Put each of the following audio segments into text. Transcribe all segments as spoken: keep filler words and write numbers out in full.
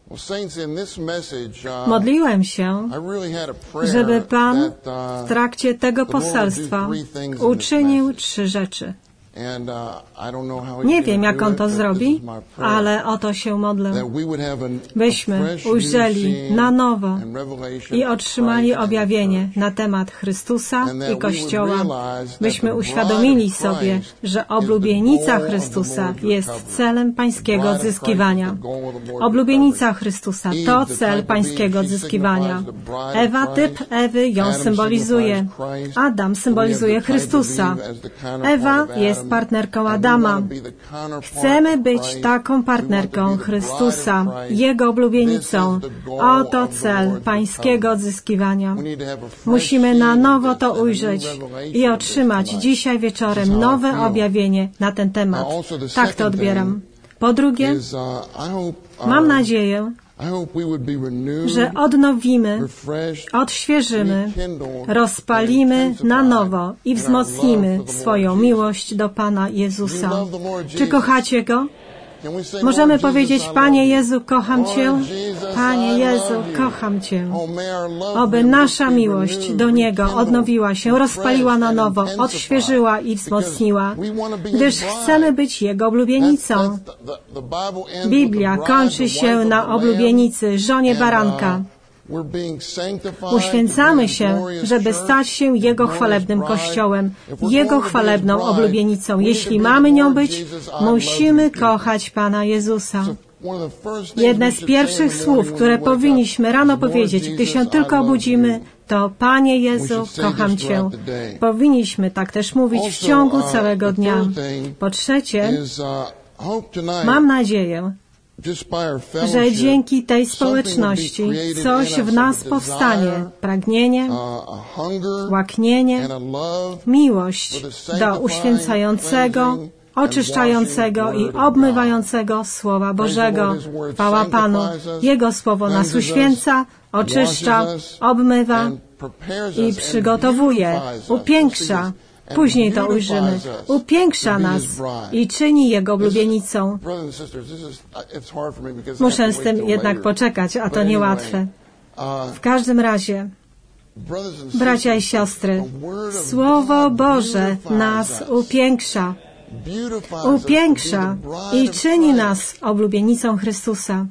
Modliłem się, żeby Pan w trakcie tego poselstwa uczynił trzy rzeczy. Nie wiem, jak On to zrobi, ale o to się modlę. Byśmy ujrzeli na nowo i otrzymali objawienie na temat Chrystusa i Kościoła. Byśmy uświadomili sobie, że oblubienica Chrystusa jest celem pańskiego odzyskiwania. Oblubienica Chrystusa to cel pańskiego odzyskiwania. Ewa, typ Ewy, ją symbolizuje. Adam symbolizuje Chrystusa. Ewa jest partnerką Adama. Chcemy być taką partnerką Chrystusa, Jego oblubienicą. Oto cel pańskiego odzyskiwania. Musimy na nowo to ujrzeć i otrzymać dzisiaj wieczorem nowe objawienie na ten temat. Tak to odbieram. Po drugie, mam nadzieję, że odnowimy, odświeżymy, rozpalimy na nowo i wzmocnimy swoją miłość do Pana Jezusa. Czy kochacie Go? Możemy powiedzieć: Panie Jezu, kocham Cię. Panie Jezu, kocham Cię. Oby nasza miłość do Niego odnowiła się, rozpaliła na nowo, odświeżyła i wzmocniła, gdyż chcemy być Jego oblubienicą. Biblia kończy się na oblubienicy, żonie baranka. Uświęcamy się, żeby stać się Jego chwalebnym Kościołem, Jego chwalebną oblubienicą. Jeśli mamy nią być, musimy kochać Pana Jezusa. Jedne z pierwszych słów, które powinniśmy rano powiedzieć, gdy się tylko obudzimy, to: Panie Jezu, kocham Cię. Powinniśmy tak też mówić w ciągu całego dnia. Po trzecie, mam nadzieję, że dzięki tej społeczności coś w nas powstanie. Pragnienie, łaknienie, miłość do uświęcającego, oczyszczającego i obmywającego Słowa Bożego. Chwała Panu. Jego Słowo nas uświęca, oczyszcza, obmywa i przygotowuje, upiększa. Później to ujrzymy. Upiększa nas i czyni Jego oblubienicą. Muszę z tym jednak poczekać, a to niełatwe. W każdym razie, bracia i siostry, Słowo Boże nas upiększa. Upiększa i czyni nas oblubienicą Chrystusa.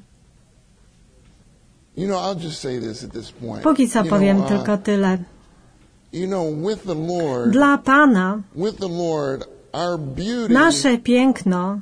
Póki co powiem tylko tyle. Dla Pana nasze piękno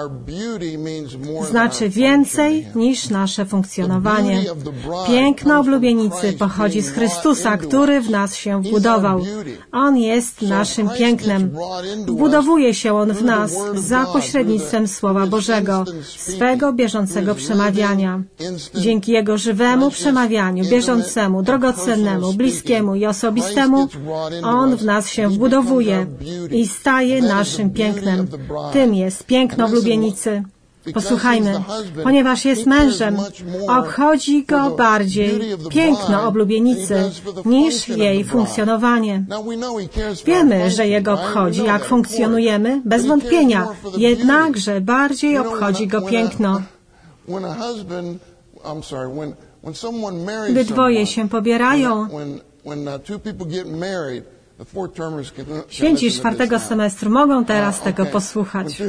znaczy więcej niż nasze funkcjonowanie. Piękno oblubienicy pochodzi z Chrystusa, który w nas się wbudował. On jest naszym pięknem. Wbudowuje się On w nas za pośrednictwem Słowa Bożego, swego bieżącego przemawiania. Dzięki Jego żywemu przemawianiu, bieżącemu, drogocennemu, bliskiemu i osobistemu, On w nas się wbudowuje i staje naszym pięknem. Tym jest piękno oblubienicy. Posłuchajmy, ponieważ jest mężem, obchodzi go bardziej piękno oblubienicy niż jej funkcjonowanie. Wiemy, że jego obchodzi, jak funkcjonujemy, bez wątpienia, jednakże bardziej obchodzi go piękno. Gdy dwoje się pobierają, święci czwartego semestru mogą teraz tego posłuchać.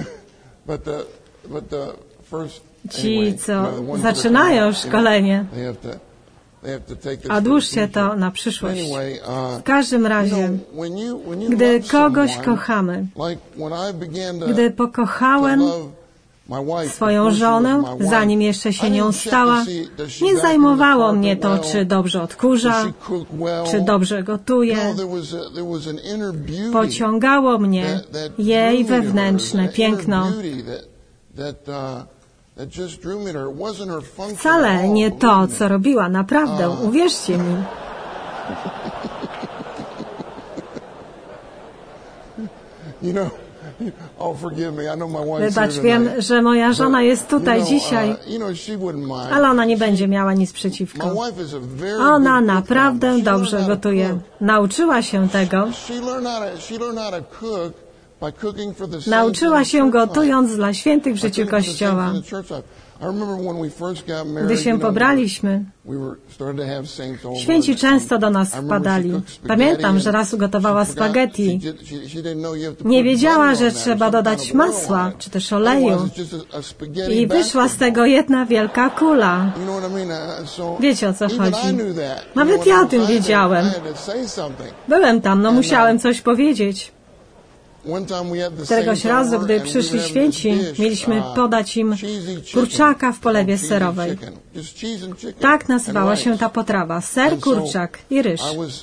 Ci, co zaczynają szkolenie, odłóżcie to na przyszłość. W każdym razie, gdy kogoś kochamy, gdy pokochałem swoją żonę, zanim jeszcze się nią stała, nie zajmowało mnie to, czy dobrze odkurza, czy dobrze gotuje. Pociągało mnie jej wewnętrzne piękno. Wcale nie to, co robiła, naprawdę, uwierzcie mi. Wybacz, wiem, że moja żona jest tutaj dzisiaj, ale ona nie będzie miała nic przeciwko. Ona naprawdę dobrze gotuje. Nauczyła się tego. Nauczyła się gotując dla świętych w życiu Kościoła. Gdy się pobraliśmy, święci często do nas wpadali. Pamiętam, że raz ugotowała spaghetti. Nie wiedziała, że trzeba dodać masła, czy też oleju. I wyszła z tego jedna wielka kula. Wiecie, o co chodzi. Nawet ja o tym wiedziałem. Byłem tam, no musiałem coś powiedzieć. Któregoś razu, gdy przyszli święci, mieliśmy podać im kurczaka w polewie serowej. Tak nazywała się ta potrawa. Ser, kurczak i ryż.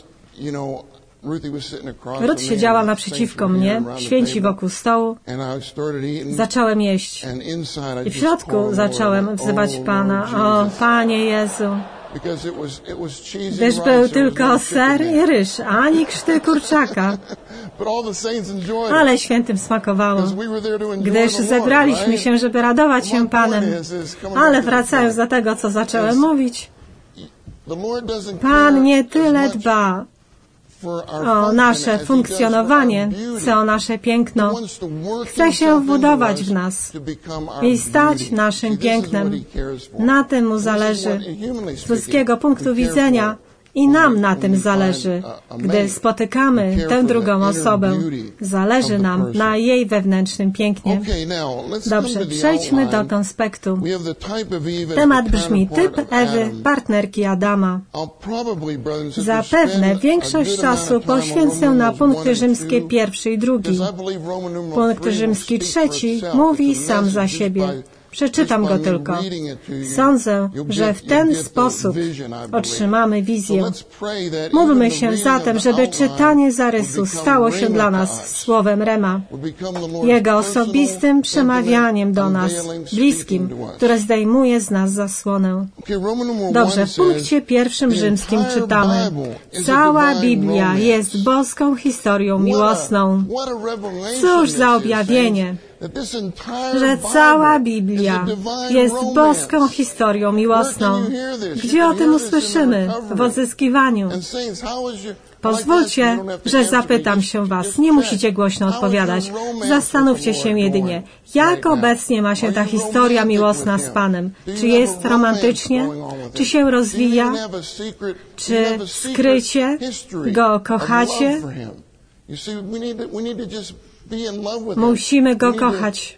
Ruth siedziała naprzeciwko mnie, święci wokół stołu. Zacząłem jeść. I w środku zacząłem wzywać Pana. O, Panie Jezu! Gdyż był tylko ser i ryż, ani krzty kurczaka. Ale świętym smakowało, gdyż zebraliśmy się, żeby radować się Panem. Ale wracając do tego, co zacząłem mówić, Pan nie tyle dba o nasze funkcjonowanie, co o nasze piękno. Chce się wbudować w nas i stać naszym pięknem. Na tym Mu zależy. Z ludzkiego punktu widzenia i nam na tym zależy. Gdy spotykamy tę drugą osobę, zależy nam na jej wewnętrznym pięknie. Dobrze, przejdźmy do konspektu. Temat brzmi typ Ewy, partnerki Adama. Zapewne większość czasu poświęcę na punkty rzymskie pierwszy i drugi. Punkt rzymski trzeci mówi sam za siebie. Przeczytam go tylko. Sądzę, że w ten sposób otrzymamy wizję. Módlmy się zatem, żeby czytanie zarysu stało się dla nas słowem Rema, Jego osobistym przemawianiem do nas, bliskim, które zdejmuje z nas zasłonę. Dobrze, w punkcie pierwszym rzymskim czytamy: cała Biblia jest boską historią miłosną. Cóż za objawienie! Że cała Biblia jest boską historią miłosną. Gdzie o tym usłyszymy? W odzyskiwaniu. Pozwólcie, że zapytam się Was. Nie musicie głośno odpowiadać. Zastanówcie się jedynie, jak obecnie ma się ta historia miłosna z Panem. Czy jest romantycznie? Czy się rozwija? Czy skrycie Go kochacie? Musimy Go kochać.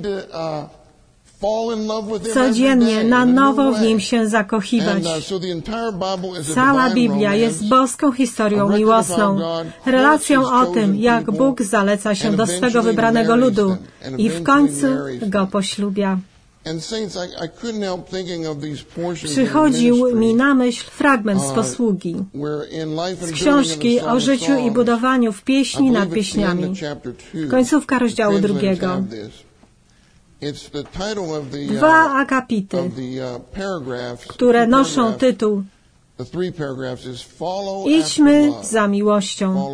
Codziennie na nowo w Nim się zakochiwać. Cała Biblia jest boską historią miłosną, relacją o tym, jak Bóg zaleca się do swego wybranego ludu i w końcu Go poślubia. Przychodził mi na myśl fragment z posługi, z książki o życiu i budowaniu w pieśni nad pieśniami. Końcówka rozdziału drugiego. Dwa akapity, które noszą tytuł Idźmy za miłością.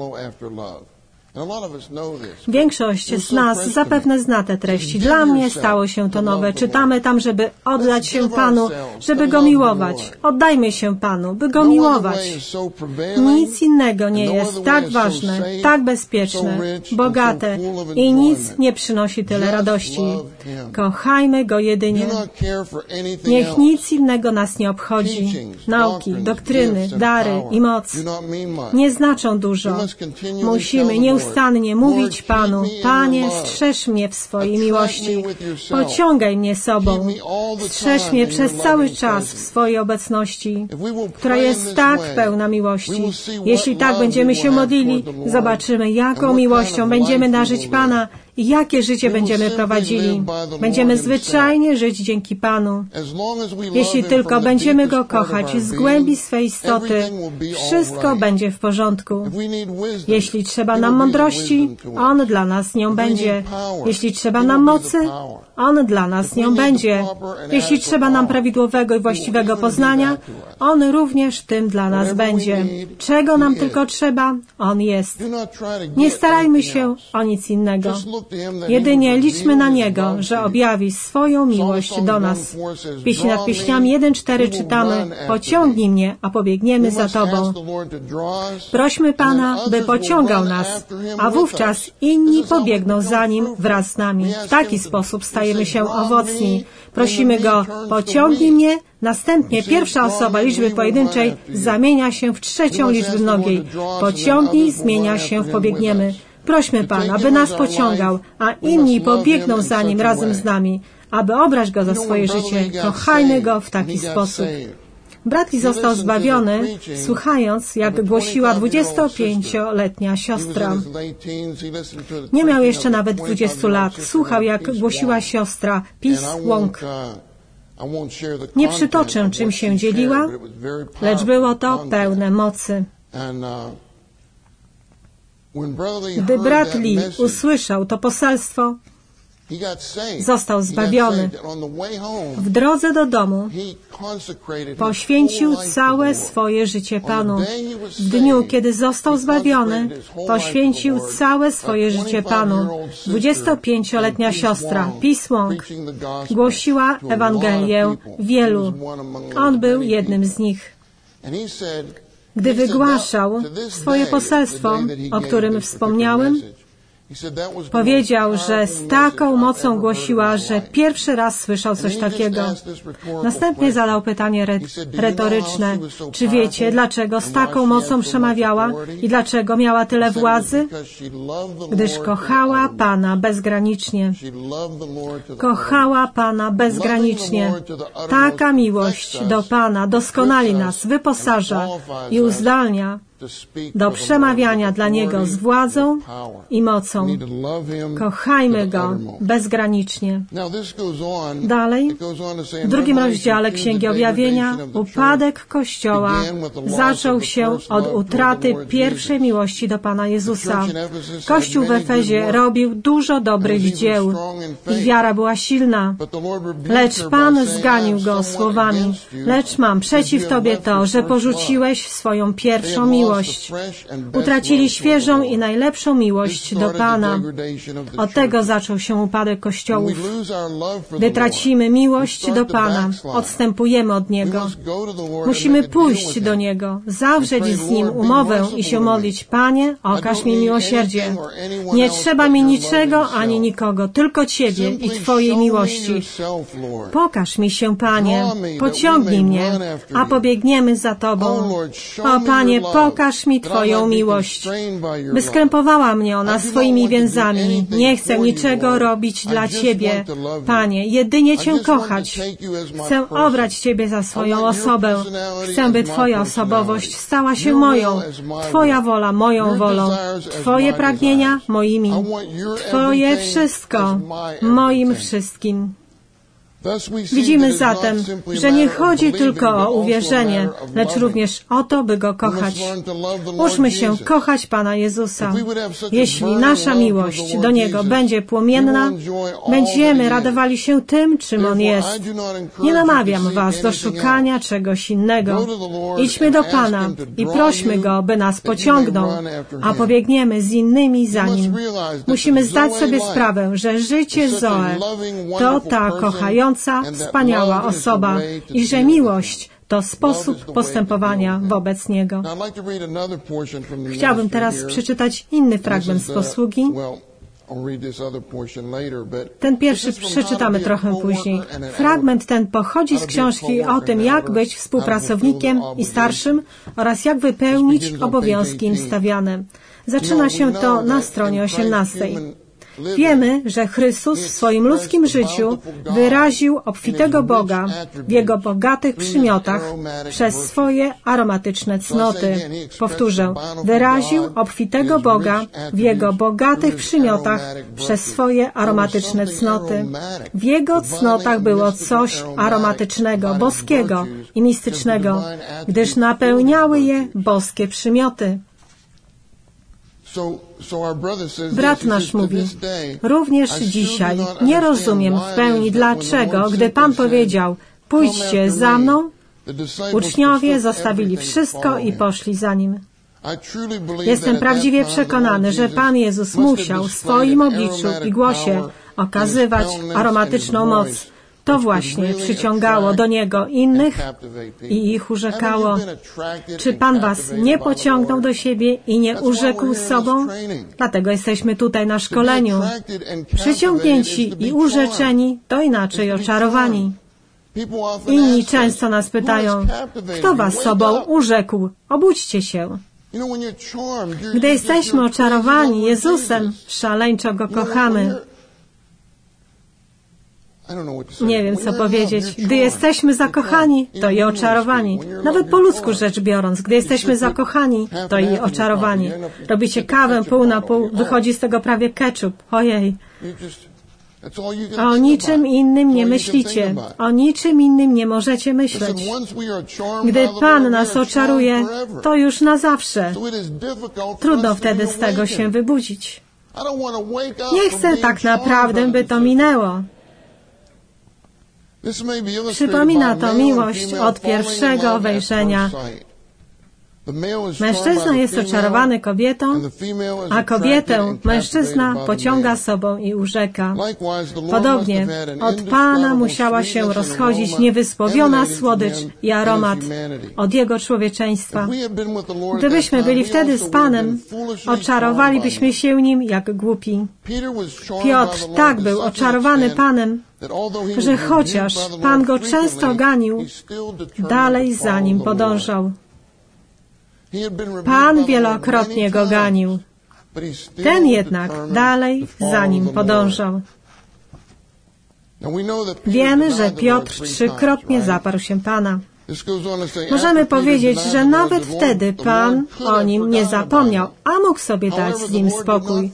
Większość z nas zapewne zna te treści. Dla mnie stało się to nowe. Czytamy tam, żeby oddać się Panu, żeby Go miłować. Oddajmy się Panu, by Go miłować. Nic innego nie jest tak ważne, tak bezpieczne, bogate i nic nie przynosi tyle radości. Kochajmy Go jedynie. Niech nic innego nas nie obchodzi. Nauki, doktryny, dary i moc nie znaczą dużo. Musimy nieustannie Nieustannie mówić Panu: Panie, strzeż mnie w swojej miłości. Pociągaj mnie sobą. Strzeż mnie przez cały czas w swojej obecności, która jest tak pełna miłości. Jeśli tak będziemy się modlili, zobaczymy, jaką miłością będziemy darzyć Pana i jakie życie będziemy prowadzili. Będziemy zwyczajnie żyć dzięki Panu. Jeśli tylko będziemy Go kochać z głębi swej istoty, wszystko będzie w porządku. Jeśli trzeba nam mądrości, On dla nas nią będzie. Jeśli trzeba nam mocy, On dla nas nią będzie. Jeśli trzeba nam prawidłowego i właściwego poznania, On również tym dla nas będzie. Czego nam tylko trzeba, On jest. Nie starajmy się o nic innego. Jedynie liczmy na Niego, że objawi swoją miłość do nas. W Pieśni nad Pieśniami jeden cztery czytamy: pociągnij mnie, a pobiegniemy za Tobą. Prośmy Pana, by pociągał nas, a wówczas inni pobiegną za Nim wraz z nami. W taki sposób stajemy się owocni. Prosimy Go: pociągnij mnie. Następnie pierwsza osoba liczby pojedynczej zamienia się w trzecią liczbę mnogiej. Pociągnij zmienia się w pobiegniemy. Prośmy Pana, by nas pociągał, a inni pobiegną za Nim razem z nami, aby obrać Go za swoje życie. Kochajmy Go w taki sposób. Brat Lee został zbawiony, słuchając, jak głosiła dwudziestopięcioletnia siostra. Nie miał jeszcze nawet dwudziestu lat. Słuchał, jak głosiła siostra Peace Wong. Nie przytoczę, czym się dzieliła, lecz było to pełne mocy. Gdy brat Lee usłyszał to poselstwo, został zbawiony. W drodze do domu poświęcił całe swoje życie Panu. W dniu, kiedy został zbawiony, poświęcił całe swoje życie Panu. dwudziestopięcioletnia siostra Peace Wong głosiła Ewangelię wielu. On był jednym z nich. Gdy wygłaszał swoje poselstwo, o którym wspomniałem, powiedział, że z taką mocą głosiła, że pierwszy raz słyszał coś takiego. Następnie zadał pytanie re retoryczne. Czy wiecie, dlaczego z taką mocą przemawiała i dlaczego miała tyle władzy? Gdyż kochała Pana bezgranicznie. Kochała Pana bezgranicznie. Taka miłość do Pana doskonali nas, wyposaża i uzdalnia do przemawiania dla Niego z władzą i mocą. Kochajmy Go bezgranicznie. Dalej, w drugim rozdziale Księgi Objawienia, upadek Kościoła zaczął się od utraty pierwszej miłości do Pana Jezusa. Kościół w Efezie robił dużo dobrych dzieł. Ich wiara była silna. Lecz Pan zganił go słowami: lecz mam przeciw Tobie to, że porzuciłeś swoją pierwszą miłość. Utracili świeżą i najlepszą miłość do Pana. Od tego zaczął się upadek kościołów. Gdy tracimy miłość do Pana, odstępujemy od Niego. Musimy pójść do Niego, zawrzeć z Nim umowę i się modlić: Panie, okaż mi miłosierdzie. Nie trzeba mi niczego ani nikogo, tylko Ciebie i Twojej miłości. Pokaż mi się, Panie, pociągnij mnie, a pobiegniemy za Tobą. O Panie, pokaż mi Twoją miłość, by skrępowała mnie ona swoimi więzami. Nie chcę niczego robić dla Ciebie, Panie, jedynie Cię kochać. Chcę obrać Ciebie za swoją osobę. Chcę, by Twoja osobowość stała się moją, Twoja wola moją wolą, Twoje pragnienia moimi, Twoje wszystko moim wszystkim. Widzimy zatem, że nie chodzi tylko o uwierzenie, lecz również o to, by Go kochać. Uczmy się kochać Pana Jezusa. Jeśli nasza miłość do Niego będzie płomienna, będziemy radowali się tym, czym On jest. Nie namawiam Was do szukania czegoś innego. Idźmy do Pana i prośmy Go, by nas pociągnął, a pobiegniemy z innymi za Nim. Musimy zdać sobie sprawę, że życie Zoe to ta kochająca, wspaniała osoba i że miłość to sposób postępowania wobec Niego. Chciałbym teraz przeczytać inny fragment z posługi. Ten pierwszy przeczytamy trochę później. Fragment ten pochodzi z książki o tym, jak być współpracownikiem i starszym oraz jak wypełnić obowiązki im stawiane. Zaczyna się to na stronie osiemnastej. Wiemy, że Chrystus w swoim ludzkim życiu wyraził obfitego Boga w Jego bogatych przymiotach przez swoje aromatyczne cnoty. Powtórzę, wyraził obfitego Boga w Jego bogatych przymiotach przez swoje aromatyczne cnoty. W Jego cnotach było coś aromatycznego, boskiego i mistycznego, gdyż napełniały je boskie przymioty. Brat nasz mówi, również dzisiaj nie rozumiem w pełni dlaczego, gdy Pan powiedział: pójdźcie za mną, uczniowie zostawili wszystko i poszli za Nim. Jestem prawdziwie przekonany, że Pan Jezus musiał w swoim obliczu i głosie okazywać aromatyczną moc. To właśnie przyciągało do Niego innych i ich urzekało. Czy Pan was nie pociągnął do siebie i nie urzekł z sobą? Dlatego jesteśmy tutaj na szkoleniu. Przyciągnięci i urzeczeni, to inaczej oczarowani. Inni często nas pytają, kto was sobą urzekł? Obudźcie się. Gdy jesteśmy oczarowani Jezusem, szaleńczo Go kochamy. Nie wiem, co powiedzieć. Gdy jesteśmy zakochani, to i oczarowani. Nawet po ludzku rzecz biorąc, gdy jesteśmy zakochani, to i oczarowani. Robicie kawę pół na pół, wychodzi z tego prawie ketchup. Ojej. O niczym innym nie myślicie. O niczym innym nie możecie myśleć. Gdy Pan nas oczaruje, to już na zawsze. Trudno wtedy z tego się wybudzić. Nie chcę tak naprawdę, by to minęło. Przypomina to miłość od pierwszego wejrzenia. Mężczyzna jest oczarowany kobietą, a kobietę mężczyzna pociąga sobą i urzeka. Podobnie od Pana musiała się rozchodzić niewysłowiona słodycz i aromat od Jego człowieczeństwa. Gdybyśmy byli wtedy z Panem, oczarowalibyśmy się Nim jak głupi. Piotr tak był oczarowany Panem, że chociaż Pan go często ganił, dalej za Nim podążał. Pan wielokrotnie go ganił. Ten jednak dalej za Nim podążał. Wiemy, że Piotr trzykrotnie zaparł się Pana. Możemy powiedzieć, że nawet wtedy Pan o nim nie zapomniał, a mógł sobie dać z nim spokój.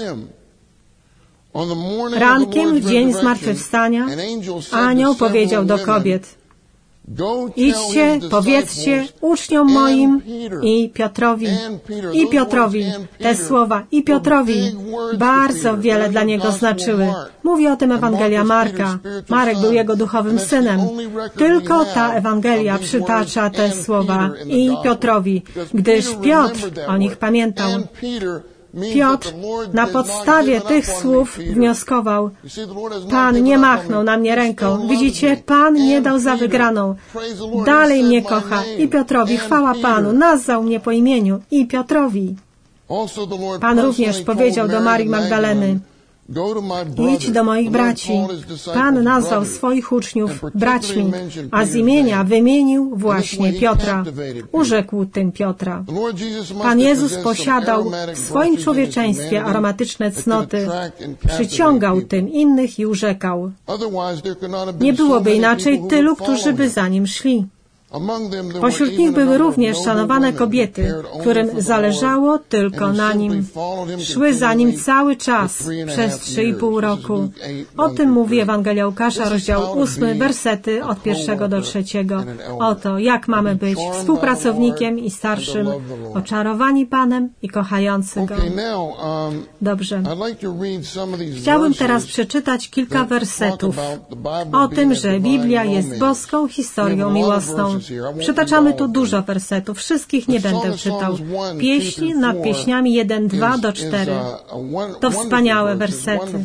Rankiem w dzień zmartwychwstania anioł powiedział do kobiet: idźcie, powiedzcie uczniom moim i Piotrowi. I Piotrowi. Te słowa i Piotrowi bardzo wiele dla niego znaczyły. Mówi o tym Ewangelia Marka. Marek był jego duchowym synem. Tylko ta Ewangelia przytacza te słowa i Piotrowi, gdyż Piotr o nich pamiętał. Piotr na podstawie tych słów wnioskował: Pan nie machnął na mnie ręką. Widzicie, Pan nie dał za wygraną. Dalej mnie kocha. I Piotrowi, chwała Panu, nazwał mnie po imieniu. I Piotrowi. Pan również powiedział do Marii Magdaleny: idź do moich braci. Pan nazwał swoich uczniów braćmi, a z imienia wymienił właśnie Piotra. Urzekł tym Piotra. Pan Jezus posiadał w swoim człowieczeństwie aromatyczne cnoty. Przyciągał tym innych i urzekał. Nie byłoby inaczej tylu, którzy by za Nim szli. Pośród nich były również szanowane kobiety, którym zależało tylko na Nim. Szły za Nim cały czas, przez trzy i pół roku. O tym mówi Ewangelia Łukasza, rozdział ósmy, wersety od pierwszego do trzeciego. Oto, jak mamy być współpracownikiem i starszym, oczarowani Panem i kochający Go. Dobrze. Chciałbym teraz przeczytać kilka wersetów o tym, że Biblia jest boską historią miłosną. Przytaczamy tu dużo wersetów, wszystkich nie będę czytał. Pieśń nad pieśniami jeden, dwa do cztery. To wspaniałe wersety.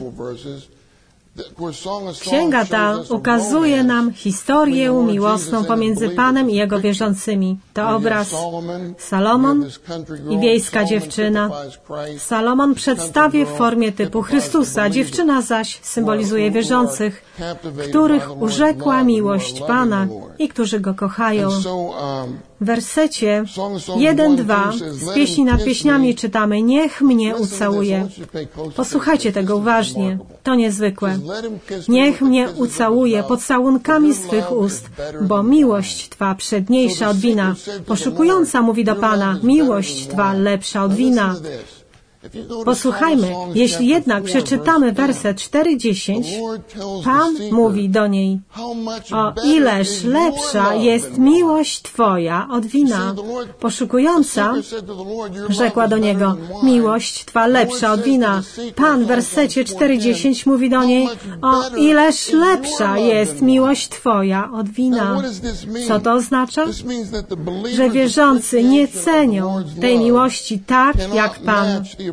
Księga ta ukazuje nam historię miłosną pomiędzy Panem i Jego wierzącymi. To obraz Salomon i wiejska dziewczyna. Salomon przedstawia w formie typu Chrystusa, dziewczyna zaś symbolizuje wierzących, których urzekła miłość Pana i którzy Go kochają. W wersecie jeden, dwa z pieśni nad pieśniami czytamy: niech mnie ucałuje. Posłuchajcie tego uważnie. To niezwykłe. Niech mnie ucałuje pocałunkami swych ust, bo miłość Twa przedniejsza od wina. Poszukująca mówi do Pana: miłość Twa lepsza od wina. Posłuchajmy, jeśli jednak przeczytamy werset cztery dziesięć, Pan mówi do niej, o ileż lepsza jest miłość Twoja od wina. Poszukująca rzekła do niego, miłość Twa lepsza od wina. Pan w wersecie cztery dziesięć mówi do niej, o ileż lepsza jest miłość Twoja od wina. Co to oznacza? Że wierzący nie cenią tej miłości tak, jak Pan.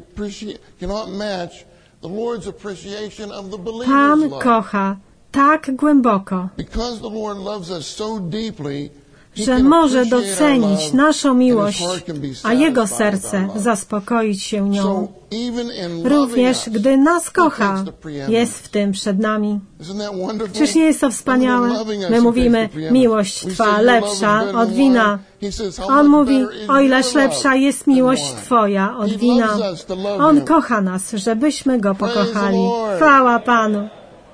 Pan kocha tak głęboko, że może docenić naszą miłość, a Jego serce zaspokoić się nią. Również gdy nas kocha, jest w tym przed nami. Czyż nie jest to wspaniałe? My mówimy, miłość Twa lepsza od wina. On mówi, o ileż lepsza jest miłość Twoja od wina. On kocha nas, żebyśmy Go pokochali. Chwała Panu.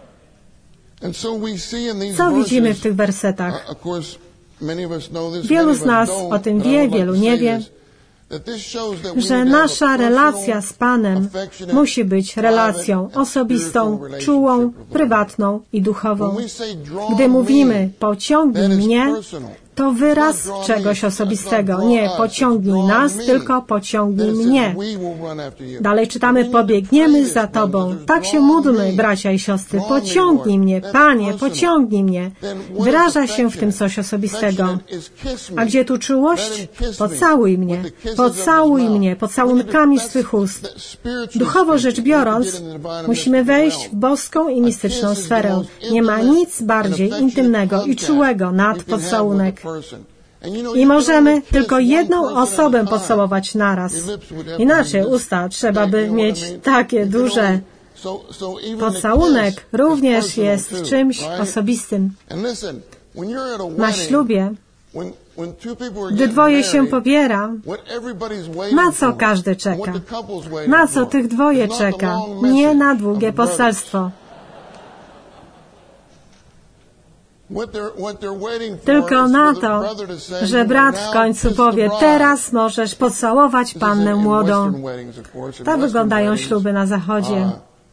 Co widzimy w tych wersetach? Wielu z nas o tym wie, wielu nie wie, że nasza relacja z Panem musi być relacją osobistą, czułą, prywatną i duchową. Gdy mówimy, pociągnij mnie, to wyraz czegoś osobistego. Nie pociągnij nas, tylko pociągnij mnie. Dalej czytamy, pobiegniemy za Tobą. Tak się módlmy, bracia i siostry. Pociągnij mnie, Panie, pociągnij mnie. Wyraża się w tym coś osobistego. A gdzie tu czułość? Pocałuj mnie. Pocałuj mnie pocałunkami swych ust. Duchowo rzecz biorąc, musimy wejść w boską i mistyczną sferę. Nie ma nic bardziej intymnego i czułego nad pocałunek. I możemy tylko jedną osobę pocałować naraz. Inaczej usta trzeba by mieć takie duże. Pocałunek również jest czymś osobistym. Na ślubie, gdy dwoje się pobiera, na co każdy czeka? Na co tych dwoje czeka? Nie na długie poselstwo. Tylko na to, że brat w końcu powie, teraz możesz pocałować pannę młodą. Tak wyglądają śluby na Zachodzie.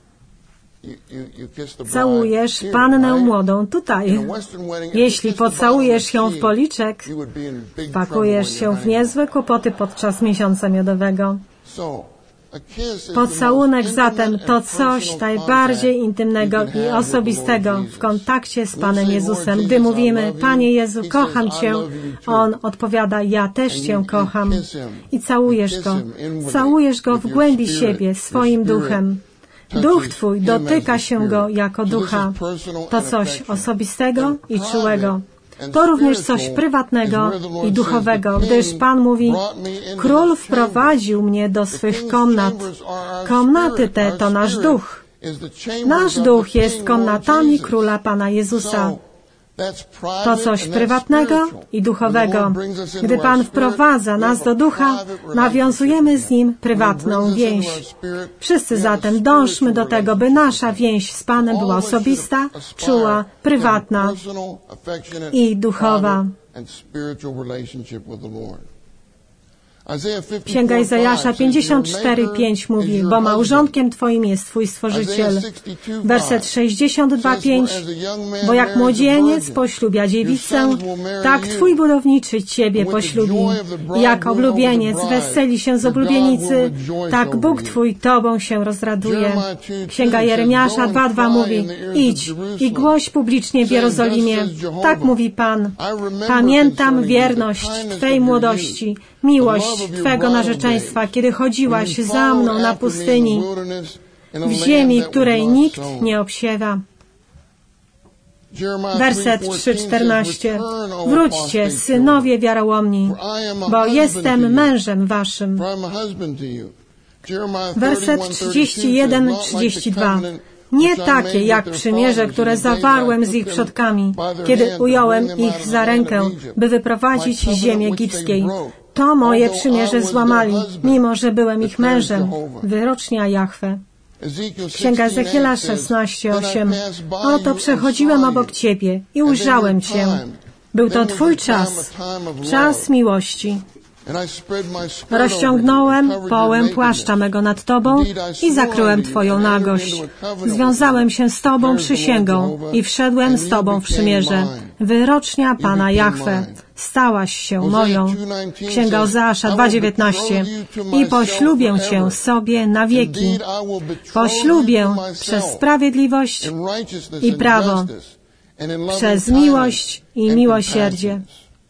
Całujesz pannę młodą tutaj. Jeśli pocałujesz ją w policzek, pakujesz się w niezłe kłopoty podczas miesiąca miodowego. Pocałunek zatem to coś najbardziej intymnego i osobistego w kontakcie z Panem Jezusem. Gdy mówimy, Panie Jezu, kocham Cię, On odpowiada, ja też Cię kocham. I całujesz Go. Całujesz Go w głębi siebie, swoim duchem. Duch Twój dotyka się Go jako ducha. To coś osobistego i czułego. To również coś prywatnego i duchowego, gdyż Pan mówi, Król wprowadził mnie do swych komnat. Komnaty te to nasz duch. Nasz duch jest komnatami Króla Pana Jezusa. To coś prywatnego i duchowego. Gdy Pan wprowadza nas do ducha, nawiązujemy z Nim prywatną więź. Wszyscy zatem dążmy do tego, by nasza więź z Panem była osobista, czuła, prywatna i duchowa. Księga Izajasza pięćdziesiąt cztery pięć mówi, bo małżonkiem Twoim jest Twój Stworzyciel. Werset sześćdziesiąt dwa pięć, bo jak młodzieniec poślubia dziewicę, tak Twój budowniczy Ciebie poślubi. Jak oblubieniec weseli się z oblubienicy, tak Bóg Twój Tobą się rozraduje. Księga Jeremiasza dwa dwa mówi, idź i głoś publicznie w Jerozolimie. Tak mówi Pan. Pamiętam wierność Twej młodości, miłość Twego narzeczeństwa, kiedy chodziłaś za mną na pustyni, w ziemi, której nikt nie obsiewa. Werset trzy czternaście. Wróćcie, synowie wiarołomni, bo jestem mężem waszym. Werset trzydzieści jeden trzydzieści dwa. Nie takie jak przymierze, które zawarłem z ich przodkami, kiedy ująłem ich za rękę, by wyprowadzić z ziemi egipskiej. To moje przymierze złamali, mimo że byłem ich mężem. Wyrocznia Jahwe. Księga Ezechiela szesnaście osiem. Oto przechodziłem obok Ciebie i ujrzałem Cię. Był to Twój czas, czas miłości. Rozciągnąłem połem płaszcza mego nad Tobą i zakryłem Twoją nagość. Związałem się z Tobą przysięgą i wszedłem z Tobą w przymierze. Wyrocznia Pana Jahwe. Stałaś się moją. Księga Ozeasza dwa dziewiętnaście. I poślubię Cię sobie na wieki. Poślubię przez sprawiedliwość i prawo, przez miłość i miłosierdzie.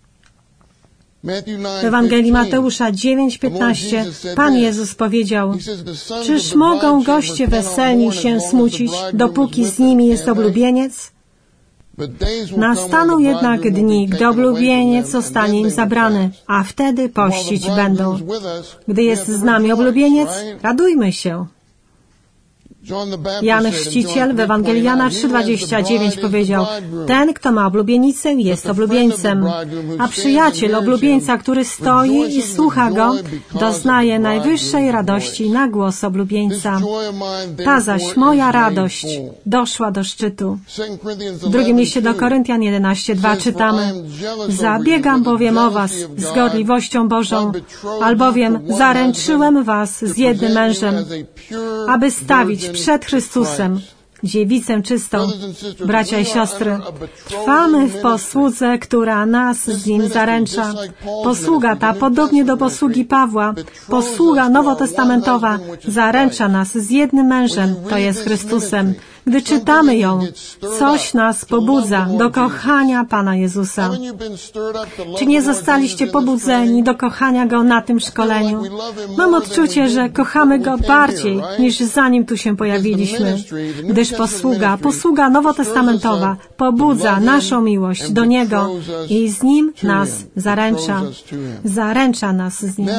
W Ewangelii Mateusza dziewięć piętnaście Pan Jezus powiedział: czyż mogą goście weselni się smucić, dopóki z nimi jest oblubieniec? Nastaną jednak dni, gdy oblubieniec zostanie im zabrany, a wtedy pościć będą. Gdy jest z nami oblubieniec, radujmy się. Jan Chrzciciel w Ewangelii Jana trzy dwadzieścia dziewięć powiedział: ten, kto ma oblubienicę, jest oblubieńcem, a przyjaciel oblubieńca, który stoi i słucha go, doznaje najwyższej radości na głos oblubieńca. Ta zaś moja radość doszła do szczytu. W drugim liście do Koryntian jedenaście dwa czytamy: zabiegam bowiem o was z gorliwością Bożą, albowiem zaręczyłem was z jednym mężem, aby stawić przed Chrystusem dziewicę czystą. Bracia i siostry, trwamy w posłudze, która nas z Nim zaręcza. Posługa ta, podobnie do posługi Pawła, posługa nowotestamentowa, zaręcza nas z jednym mężem, to jest Chrystusem. Gdy czytamy ją, coś nas pobudza do kochania Pana Jezusa. Czy nie zostaliście pobudzeni do kochania Go na tym szkoleniu? Mam odczucie, że kochamy Go bardziej, niż zanim tu się pojawiliśmy, gdyż posługa, posługa nowotestamentowa pobudza naszą miłość do Niego i z Nim nas zaręcza. Zaręcza nas z Nim.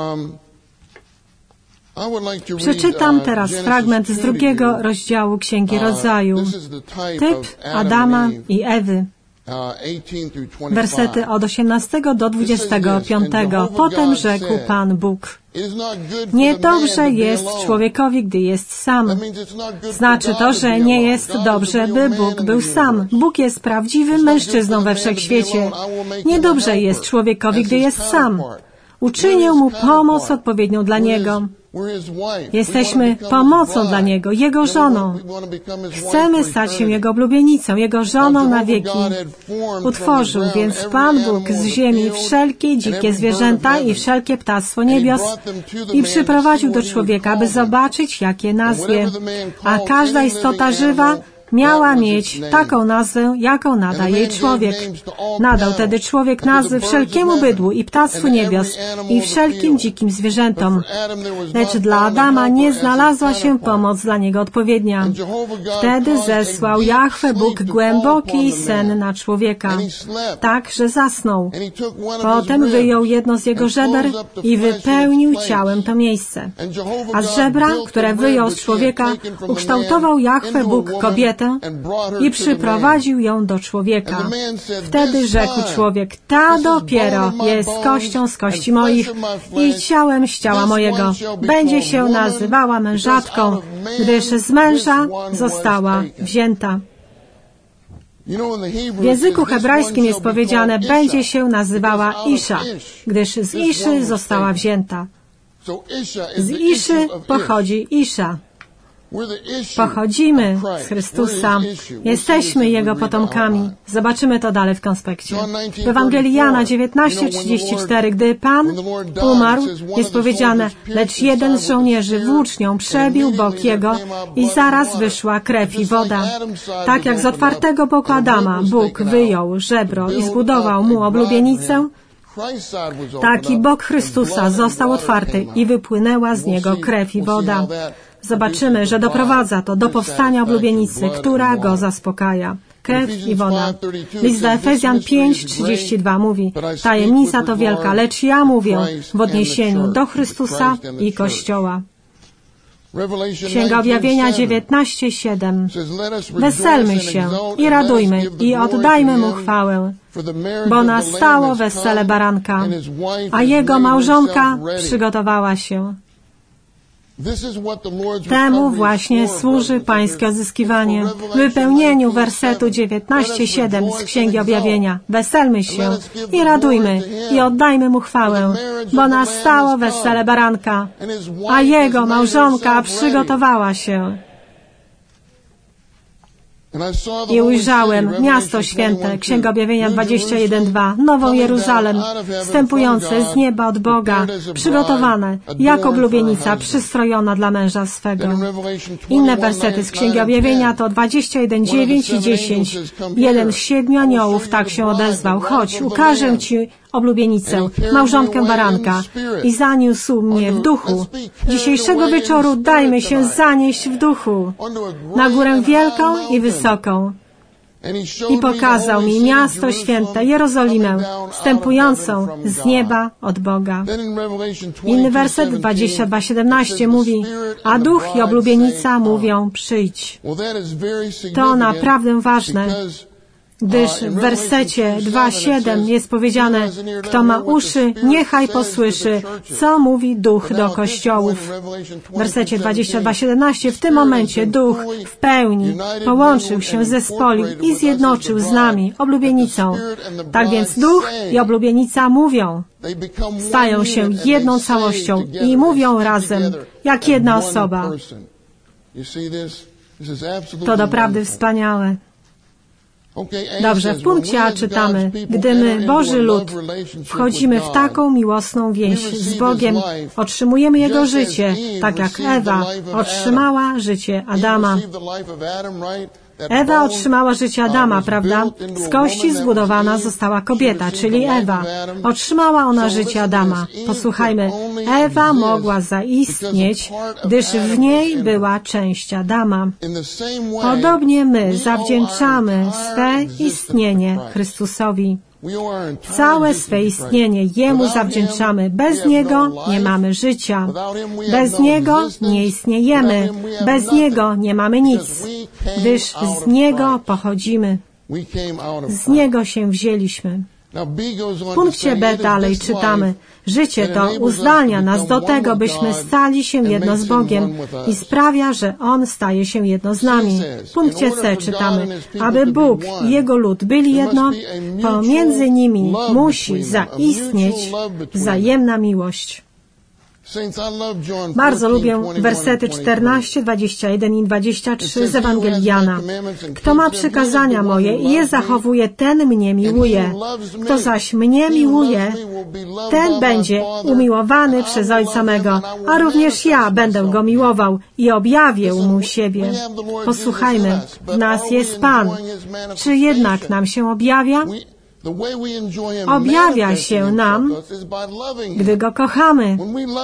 Przeczytam teraz fragment z drugiego rozdziału Księgi Rodzaju. Typ Adama i Ewy. Wersety od osiemnastego do dwudziestego piątego. Potem rzekł Pan Bóg: niedobrze jest człowiekowi, gdy jest sam. Znaczy to, że nie jest dobrze, by Bóg był sam. Bóg jest prawdziwym mężczyzną we wszechświecie. Niedobrze jest człowiekowi, gdy jest sam. Uczynię mu pomoc odpowiednią dla niego. Jesteśmy pomocą dla Niego, Jego żoną. Chcemy stać się Jego oblubienicą, Jego żoną na wieki. Utworzył więc Pan Bóg z ziemi wszelkie dzikie zwierzęta i wszelkie ptactwo niebios i przyprowadził do człowieka, aby zobaczyć, jak je nazwie. A każda istota żywa miała mieć taką nazwę, jaką nada jej człowiek. Nadał tedy człowiek nazwy wszelkiemu bydłu i ptactwu niebios i wszelkim dzikim zwierzętom. Lecz dla Adama nie znalazła się pomoc dla niego odpowiednia. Wtedy zesłał Jahwe Bóg głęboki sen na człowieka, tak, że zasnął. Potem wyjął jedno z jego żeber i wypełnił ciałem to miejsce. A z żebra, które wyjął z człowieka, ukształtował Jahwe Bóg kobietę i przyprowadził ją do człowieka. Wtedy rzekł człowiek: ta dopiero jest kością z kości moich i ciałem z ciała mojego. Będzie się nazywała mężatką, gdyż z męża została wzięta. W języku hebrajskim jest powiedziane: będzie się nazywała Isza, gdyż z Iszy została wzięta. Z Iszy pochodzi Isza. Pochodzimy z Chrystusa. Jesteśmy Jego potomkami. Zobaczymy to dalej w konspekcie. W Ewangelii Jana dziewiętnaście trzydzieści cztery. Gdy Pan umarł, jest powiedziane: lecz jeden z żołnierzy włócznią przebił bok Jego i zaraz wyszła krew i woda. Tak jak z otwartego boku Adama Bóg wyjął żebro i zbudował mu oblubienicę, taki bok Chrystusa został otwarty i wypłynęła z niego krew i woda. Zobaczymy, że doprowadza to do powstania oblubienicy, która go zaspokaja. Krew i woda. List do Efezjan pięć trzydzieści dwa mówi: tajemnica to wielka, lecz ja mówię w odniesieniu do Chrystusa i Kościoła. Księga Objawienia dziewiętnaście siedem. Weselmy się i radujmy i oddajmy Mu chwałę, bo nastało wesele baranka, a Jego małżonka przygotowała się. Temu właśnie służy Pańskie odzyskiwanie. W wypełnieniu wersetu dziewiętnaście siedem z Księgi Objawienia. Weselmy się i radujmy i oddajmy Mu chwałę, bo nastało wesele baranka, a Jego małżonka przygotowała się. I ujrzałem miasto święte, Księga Objawienia dwadzieścia jeden dwa, Nową Jeruzalem, wstępujące z nieba od Boga, przygotowane jako blubienica, przystrojona dla męża swego. Inne wersety z Księgi Objawienia to dwadzieścia jeden dziewięć i dziesięć. Jeden z siedmiu aniołów tak się odezwał: chodź, ukażę Ci oblubienicę, małżonkę baranka. I zaniósł mnie w duchu. Dzisiejszego wieczoru dajmy się zanieść w duchu na górę wielką i wysoką. I pokazał mi miasto święte, Jerozolimę, wstępującą z nieba od Boga. Inny werset dwadzieścia dwa siedemnaście mówi: a duch i oblubienica mówią: przyjdź. To naprawdę ważne, gdyż w wersecie dwa siedem jest powiedziane: kto ma uszy, niechaj posłyszy, co mówi Duch do kościołów. W wersecie dwadzieścia dwa siedemnaście w tym momencie Duch w pełni połączył się ze spoli i zjednoczył z nami, oblubienicą. Tak więc Duch i oblubienica mówią, stają się jedną całością i mówią razem, jak jedna osoba. To doprawdy wspaniałe. Dobrze, w punkcie A czytamy: gdy my, Boży lud, wchodzimy w taką miłosną więź z Bogiem, otrzymujemy Jego życie, tak jak Ewa otrzymała życie Adama. Ewa otrzymała życie Adama, prawda? Z kości zbudowana została kobieta, czyli Ewa. Otrzymała ona życie Adama. Posłuchajmy, Ewa mogła zaistnieć, gdyż w niej była część Adama. Podobnie my zawdzięczamy swe istnienie Chrystusowi. Całe swe istnienie Jemu zawdzięczamy. Bez Niego nie mamy życia. Bez Niego nie istniejemy. Bez Niego nie mamy nic, gdyż z Niego pochodzimy. Z Niego się wzięliśmy. W punkcie B dalej czytamy: życie to uzdalnia nas do tego, byśmy stali się jedno z Bogiem i sprawia, że On staje się jedno z nami. W punkcie C czytamy: aby Bóg i Jego lud byli jedno, pomiędzy nimi musi zaistnieć wzajemna miłość. Bardzo lubię wersety czternaście, dwadzieścia jeden i dwadzieścia trzy z Ewangelii Jana. Kto ma przykazania moje i je zachowuje, ten mnie miłuje. Kto zaś mnie miłuje, ten będzie umiłowany przez Ojca mego, a również ja będę go miłował i objawię mu siebie. Posłuchajmy, w nas jest Pan. Czy jednak nam się objawia? Objawia się nam, gdy Go kochamy.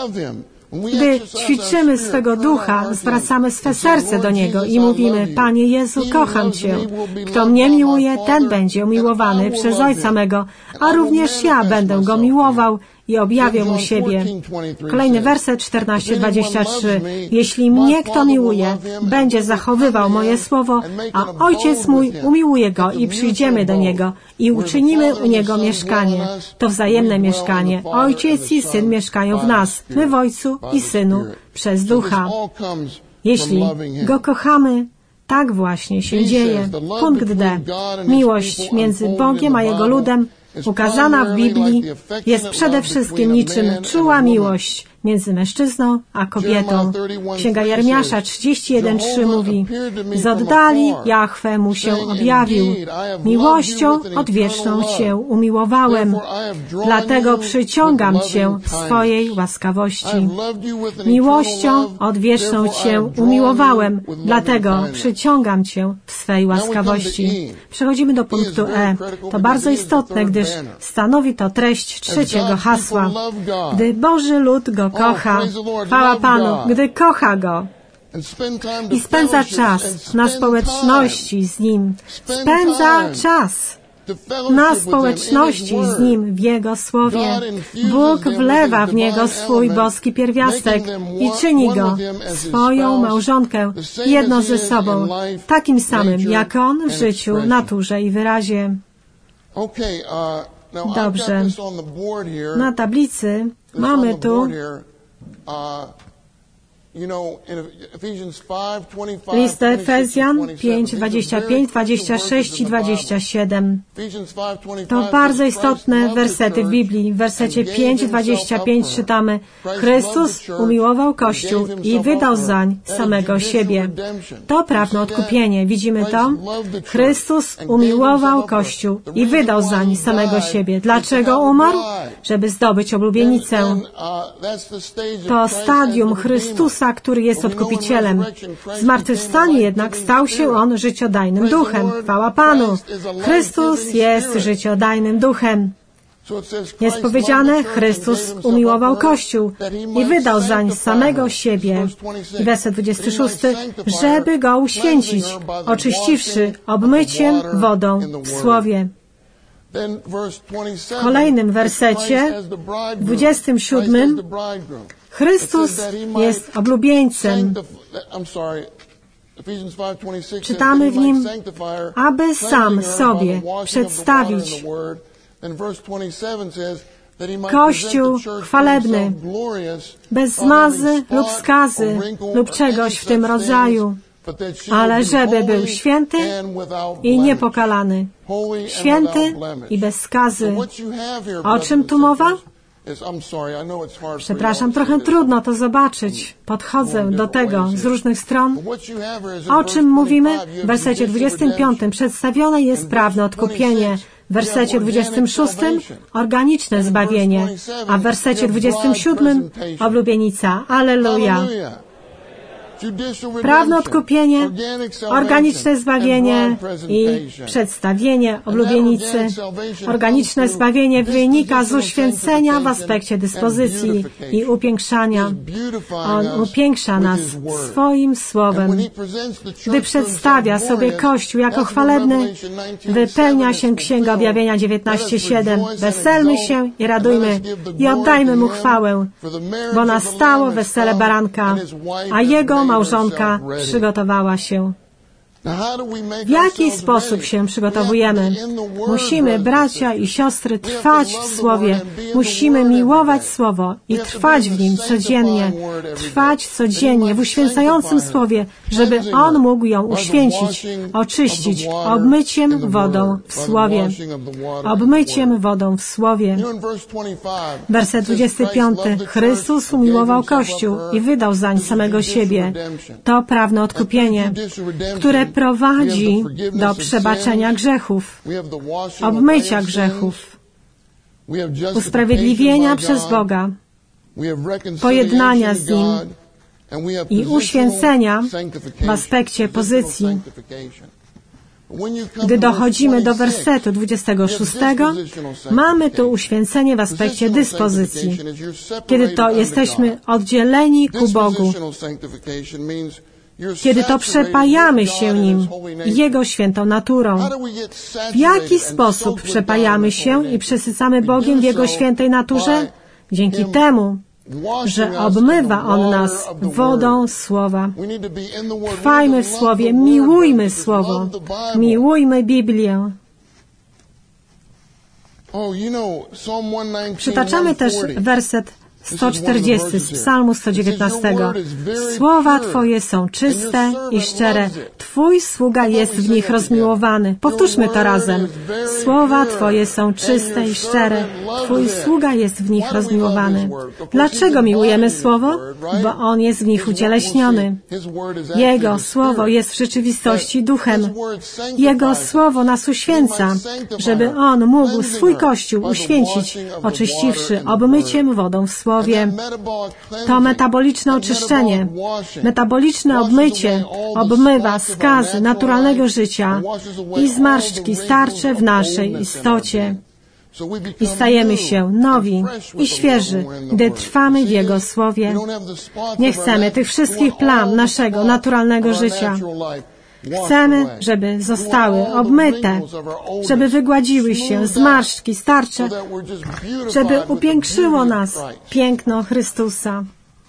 Gdy ćwiczymy swego ducha, zwracamy swe serce do Niego i mówimy: Panie Jezu, kocham Cię. Kto mnie miłuje, ten będzie umiłowany przez Ojca mego, a również ja będę Go miłował i objawię mu siebie. Kolejny werset czternaście dwadzieścia trzy. Jeśli mnie kto miłuje, będzie zachowywał moje słowo, a Ojciec mój umiłuje go i przyjdziemy do Niego i uczynimy u Niego mieszkanie. To wzajemne mieszkanie. Ojciec i Syn mieszkają w nas, my w Ojcu i Synu przez Ducha. Jeśli Go kochamy, tak właśnie się dzieje. Punkt D. Miłość między Bogiem a Jego ludem, ukazana w Biblii, jest przede wszystkim niczym czuła miłość między mężczyzną a kobietą. Księga Jeremiasza trzydzieści jeden trzy mówi: z oddali Jahwe mu się objawił. Miłością odwieczną Cię umiłowałem, dlatego przyciągam Cię w swojej łaskawości. Miłością odwieczną Cię umiłowałem, dlatego przyciągam Cię w swej łaskawości. Przechodzimy do punktu E. To bardzo istotne, gdyż stanowi to treść trzeciego hasła. Gdy Boży lud Go kocha, chwała Panu, gdy kocha Go i spędza czas na społeczności z Nim, spędza czas na społeczności z Nim w Jego Słowie. Bóg wlewa w Niego swój boski pierwiastek i czyni Go swoją małżonkę, jedno ze sobą, takim samym jak On w życiu, naturze i wyrazie. Dobrze. Na tablicy mamy tu List do Efezjan pięć, dwadzieścia pięć, dwadzieścia sześć i dwadzieścia siedem. To bardzo istotne wersety w Biblii. W wersecie pięć, dwadzieścia pięć czytamy: Chrystus umiłował Kościół i wydał zań samego siebie. To prawne odkupienie. Widzimy to? Chrystus umiłował Kościół i wydał zań samego siebie. Dlaczego umarł? Żeby zdobyć oblubienicę. To stadium Chrystusa, który jest odkupicielem. Zmartwychwstanie jednak stał się On życiodajnym duchem. Chwała Panu! Chrystus jest życiodajnym duchem. Jest powiedziane, Chrystus umiłował Kościół i wydał zań samego siebie. I werset dwudziesty szósty, żeby go uświęcić, oczyściwszy obmyciem wodą w Słowie. W kolejnym wersecie, dwudziestym siódmym, Chrystus jest oblubieńcem. Czytamy w nim, aby sam sobie przedstawić Kościół chwalebny, bez zmazy lub skazy lub czegoś w tym rodzaju, ale żeby był święty i niepokalany. Święty i bez skazy. O czym tu mowa? Przepraszam, trochę trudno to zobaczyć. Podchodzę do tego z różnych stron. O czym mówimy? W wersecie dwudziestym piątym przedstawione jest prawne odkupienie. W wersecie dwudziestym szóstym organiczne zbawienie, a w wersecie dwudziestym siódmym oblubienica. Alleluja! Prawne odkupienie, organiczne zbawienie i przedstawienie oblubienicy. Organiczne zbawienie wynika z uświęcenia w aspekcie dyspozycji i upiększania. On upiększa nas swoim słowem. Gdy przedstawia sobie Kościół jako chwalebny, wypełnia się Księga Objawienia dziewiętnaście siedem. Weselmy się i radujmy i oddajmy Mu chwałę, bo nastało wesele baranka, a Jego małżonka przygotowała się. W jaki sposób się przygotowujemy? Musimy, bracia i siostry, trwać w Słowie. Musimy miłować Słowo i trwać w nim codziennie. Trwać codziennie w uświęcającym Słowie, żeby On mógł ją uświęcić, oczyścić obmyciem wodą w Słowie. Obmyciem wodą w Słowie. Werset dwudziesty piąty. Chrystus umiłował Kościół i wydał zań samego siebie. To prawne odkupienie, które prowadzi do przebaczenia grzechów, obmycia grzechów, usprawiedliwienia przez Boga, pojednania z Nim i uświęcenia w aspekcie pozycji. Gdy dochodzimy do wersetu dwudziestego szóstego, mamy tu uświęcenie w aspekcie dyspozycji, kiedy to jesteśmy oddzieleni ku Bogu, kiedy to przepajamy się Nim, Jego świętą naturą. W jaki sposób przepajamy się i przesycamy Bogiem w Jego świętej naturze? Dzięki temu, że obmywa On nas wodą Słowa. Trwajmy w Słowie, miłujmy Słowo, miłujmy Biblię. Przytaczamy też werset sto czterdziesty z Psalmu sto dziewiętnastego. Słowa Twoje są czyste i szczere. Twój sługa jest w nich rozmiłowany. Powtórzmy to razem. Słowa Twoje są czyste i szczere. Twój sługa jest w nich rozmiłowany. Dlaczego miłujemy Słowo? Bo On jest w nich ucieleśniony. Jego Słowo jest w rzeczywistości duchem. Jego Słowo nas uświęca, żeby On mógł swój Kościół uświęcić, oczyściwszy obmyciem wodą w Słowie. To metaboliczne oczyszczenie, metaboliczne obmycie obmywa skazy naturalnego życia i zmarszczki starcze w naszej istocie. I stajemy się nowi i świeży, gdy trwamy w Jego Słowie. Nie chcemy tych wszystkich plam naszego naturalnego życia. Chcemy, żeby zostały obmyte, żeby wygładziły się zmarszczki starcze, żeby upiększyło nas piękno Chrystusa.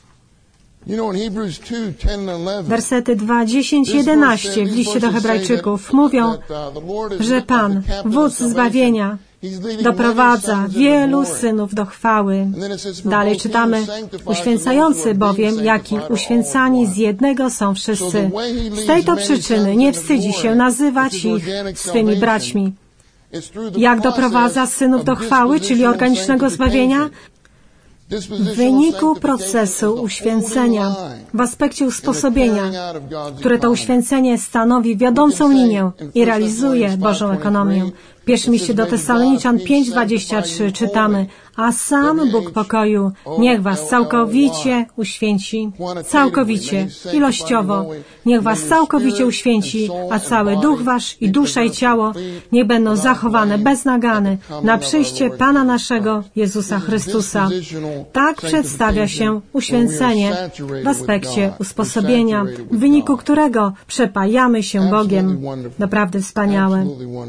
Wersety dwa, dziesięć, jedenaście w liście do Hebrajczyków mówią, że Pan, wódz zbawienia, doprowadza wielu synów do chwały. Dalej czytamy, uświęcający bowiem, jak i uświęcani z jednego są wszyscy. Z tej to przyczyny nie wstydzi się nazywać ich swymi braćmi. Jak doprowadza synów do chwały, czyli organicznego zbawienia? W wyniku procesu uświęcenia, w aspekcie usposobienia, które to uświęcenie stanowi wiodącą linię i realizuje Bożą ekonomię. W pierwszym liście do Tesaloniczan pięć dwadzieścia trzy czytamy, a sam Bóg pokoju niech was całkowicie uświęci, całkowicie, ilościowo, niech was całkowicie uświęci, a cały duch wasz i dusza i ciało niech będą zachowane bez nagany na przyjście Pana naszego Jezusa Chrystusa. Tak przedstawia się uświęcenie w aspekcie usposobienia, w wyniku którego przepajamy się Bogiem. Naprawdę wspaniałe.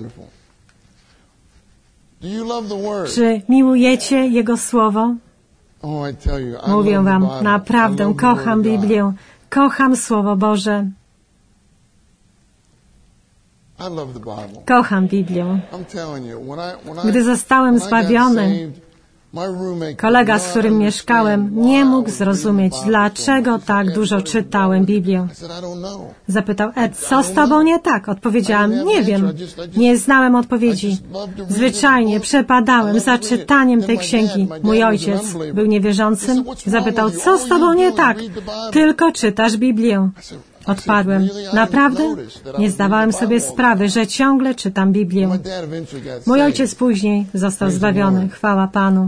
Czy miłujecie Jego Słowo? Mówię wam, naprawdę kocham Biblię, kocham Słowo Boże. Kocham Biblię. Gdy zostałem zbawiony, kolega, z którym mieszkałem, nie mógł zrozumieć, dlaczego tak dużo czytałem Biblię. Zapytał, Ed, co z tobą nie tak? Odpowiedziałem, nie wiem. Nie znałem odpowiedzi. Zwyczajnie przepadałem za czytaniem tej księgi. Mój ojciec był niewierzącym. Zapytał, co z tobą nie tak? Tylko czytasz Biblię. Odparłem, naprawdę? Nie zdawałem sobie sprawy, że ciągle czytam Biblię. Mój ojciec później został zbawiony. Chwała Panu.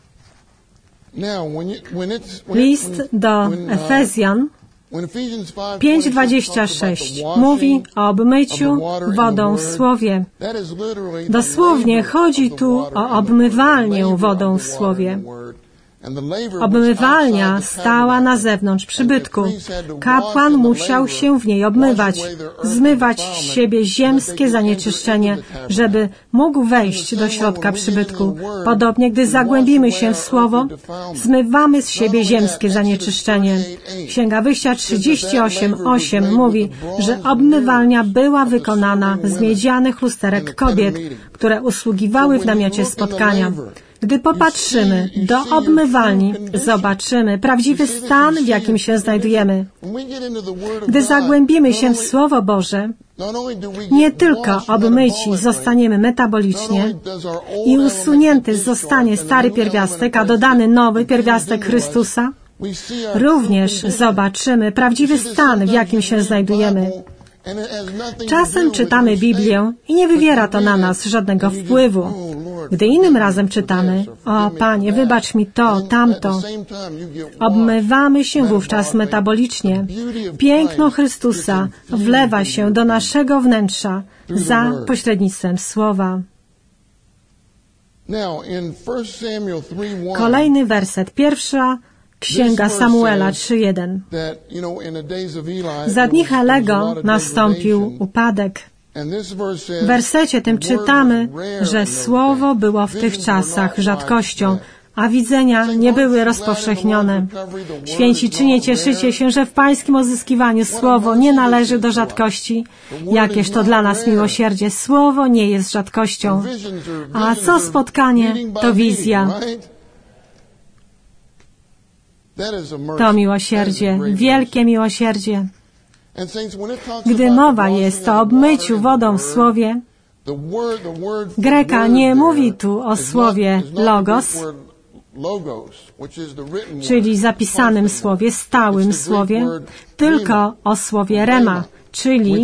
List do Efezjan pięć dwadzieścia sześć mówi o obmyciu wodą w Słowie. Dosłownie chodzi tu o obmywalnię wodą w Słowie. Obmywalnia stała na zewnątrz przybytku. Kapłan musiał się w niej obmywać, zmywać z siebie ziemskie zanieczyszczenie, żeby mógł wejść do środka przybytku. Podobnie, gdy zagłębimy się w Słowo, zmywamy z siebie ziemskie zanieczyszczenie. Księga Wyjścia trzydzieści osiem osiem mówi, że obmywalnia była wykonana z miedzianych lusterek kobiet, które usługiwały w namiocie spotkania. Gdy popatrzymy do obmywalni, zobaczymy prawdziwy stan, w jakim się znajdujemy. Gdy zagłębimy się w Słowo Boże, nie tylko obmyci zostaniemy metabolicznie i usunięty zostanie stary pierwiastek, a dodany nowy pierwiastek Chrystusa, również zobaczymy prawdziwy stan, w jakim się znajdujemy. Czasem czytamy Biblię i nie wywiera to na nas żadnego wpływu. Gdy innym razem czytamy, o Panie, wybacz mi to, tamto, obmywamy się wówczas metabolicznie. Piękno Chrystusa wlewa się do naszego wnętrza za pośrednictwem Słowa. Kolejny werset, pierwsza Księga Samuela trzy jeden. Za dni Helego nastąpił upadek. W wersecie tym czytamy, że Słowo było w tych czasach rzadkością, a widzenia nie były rozpowszechnione. Święci, czy nie cieszycie się, że w Pańskim odzyskiwaniu Słowo nie należy do rzadkości? Jakież to dla nas miłosierdzie. Słowo nie jest rzadkością. A co spotkanie, to wizja. To miłosierdzie, wielkie miłosierdzie. Gdy mowa jest o obmyciu wodą w Słowie, Greka nie mówi tu o słowie logos, czyli zapisanym słowie, stałym słowie, tylko o słowie rema, czyli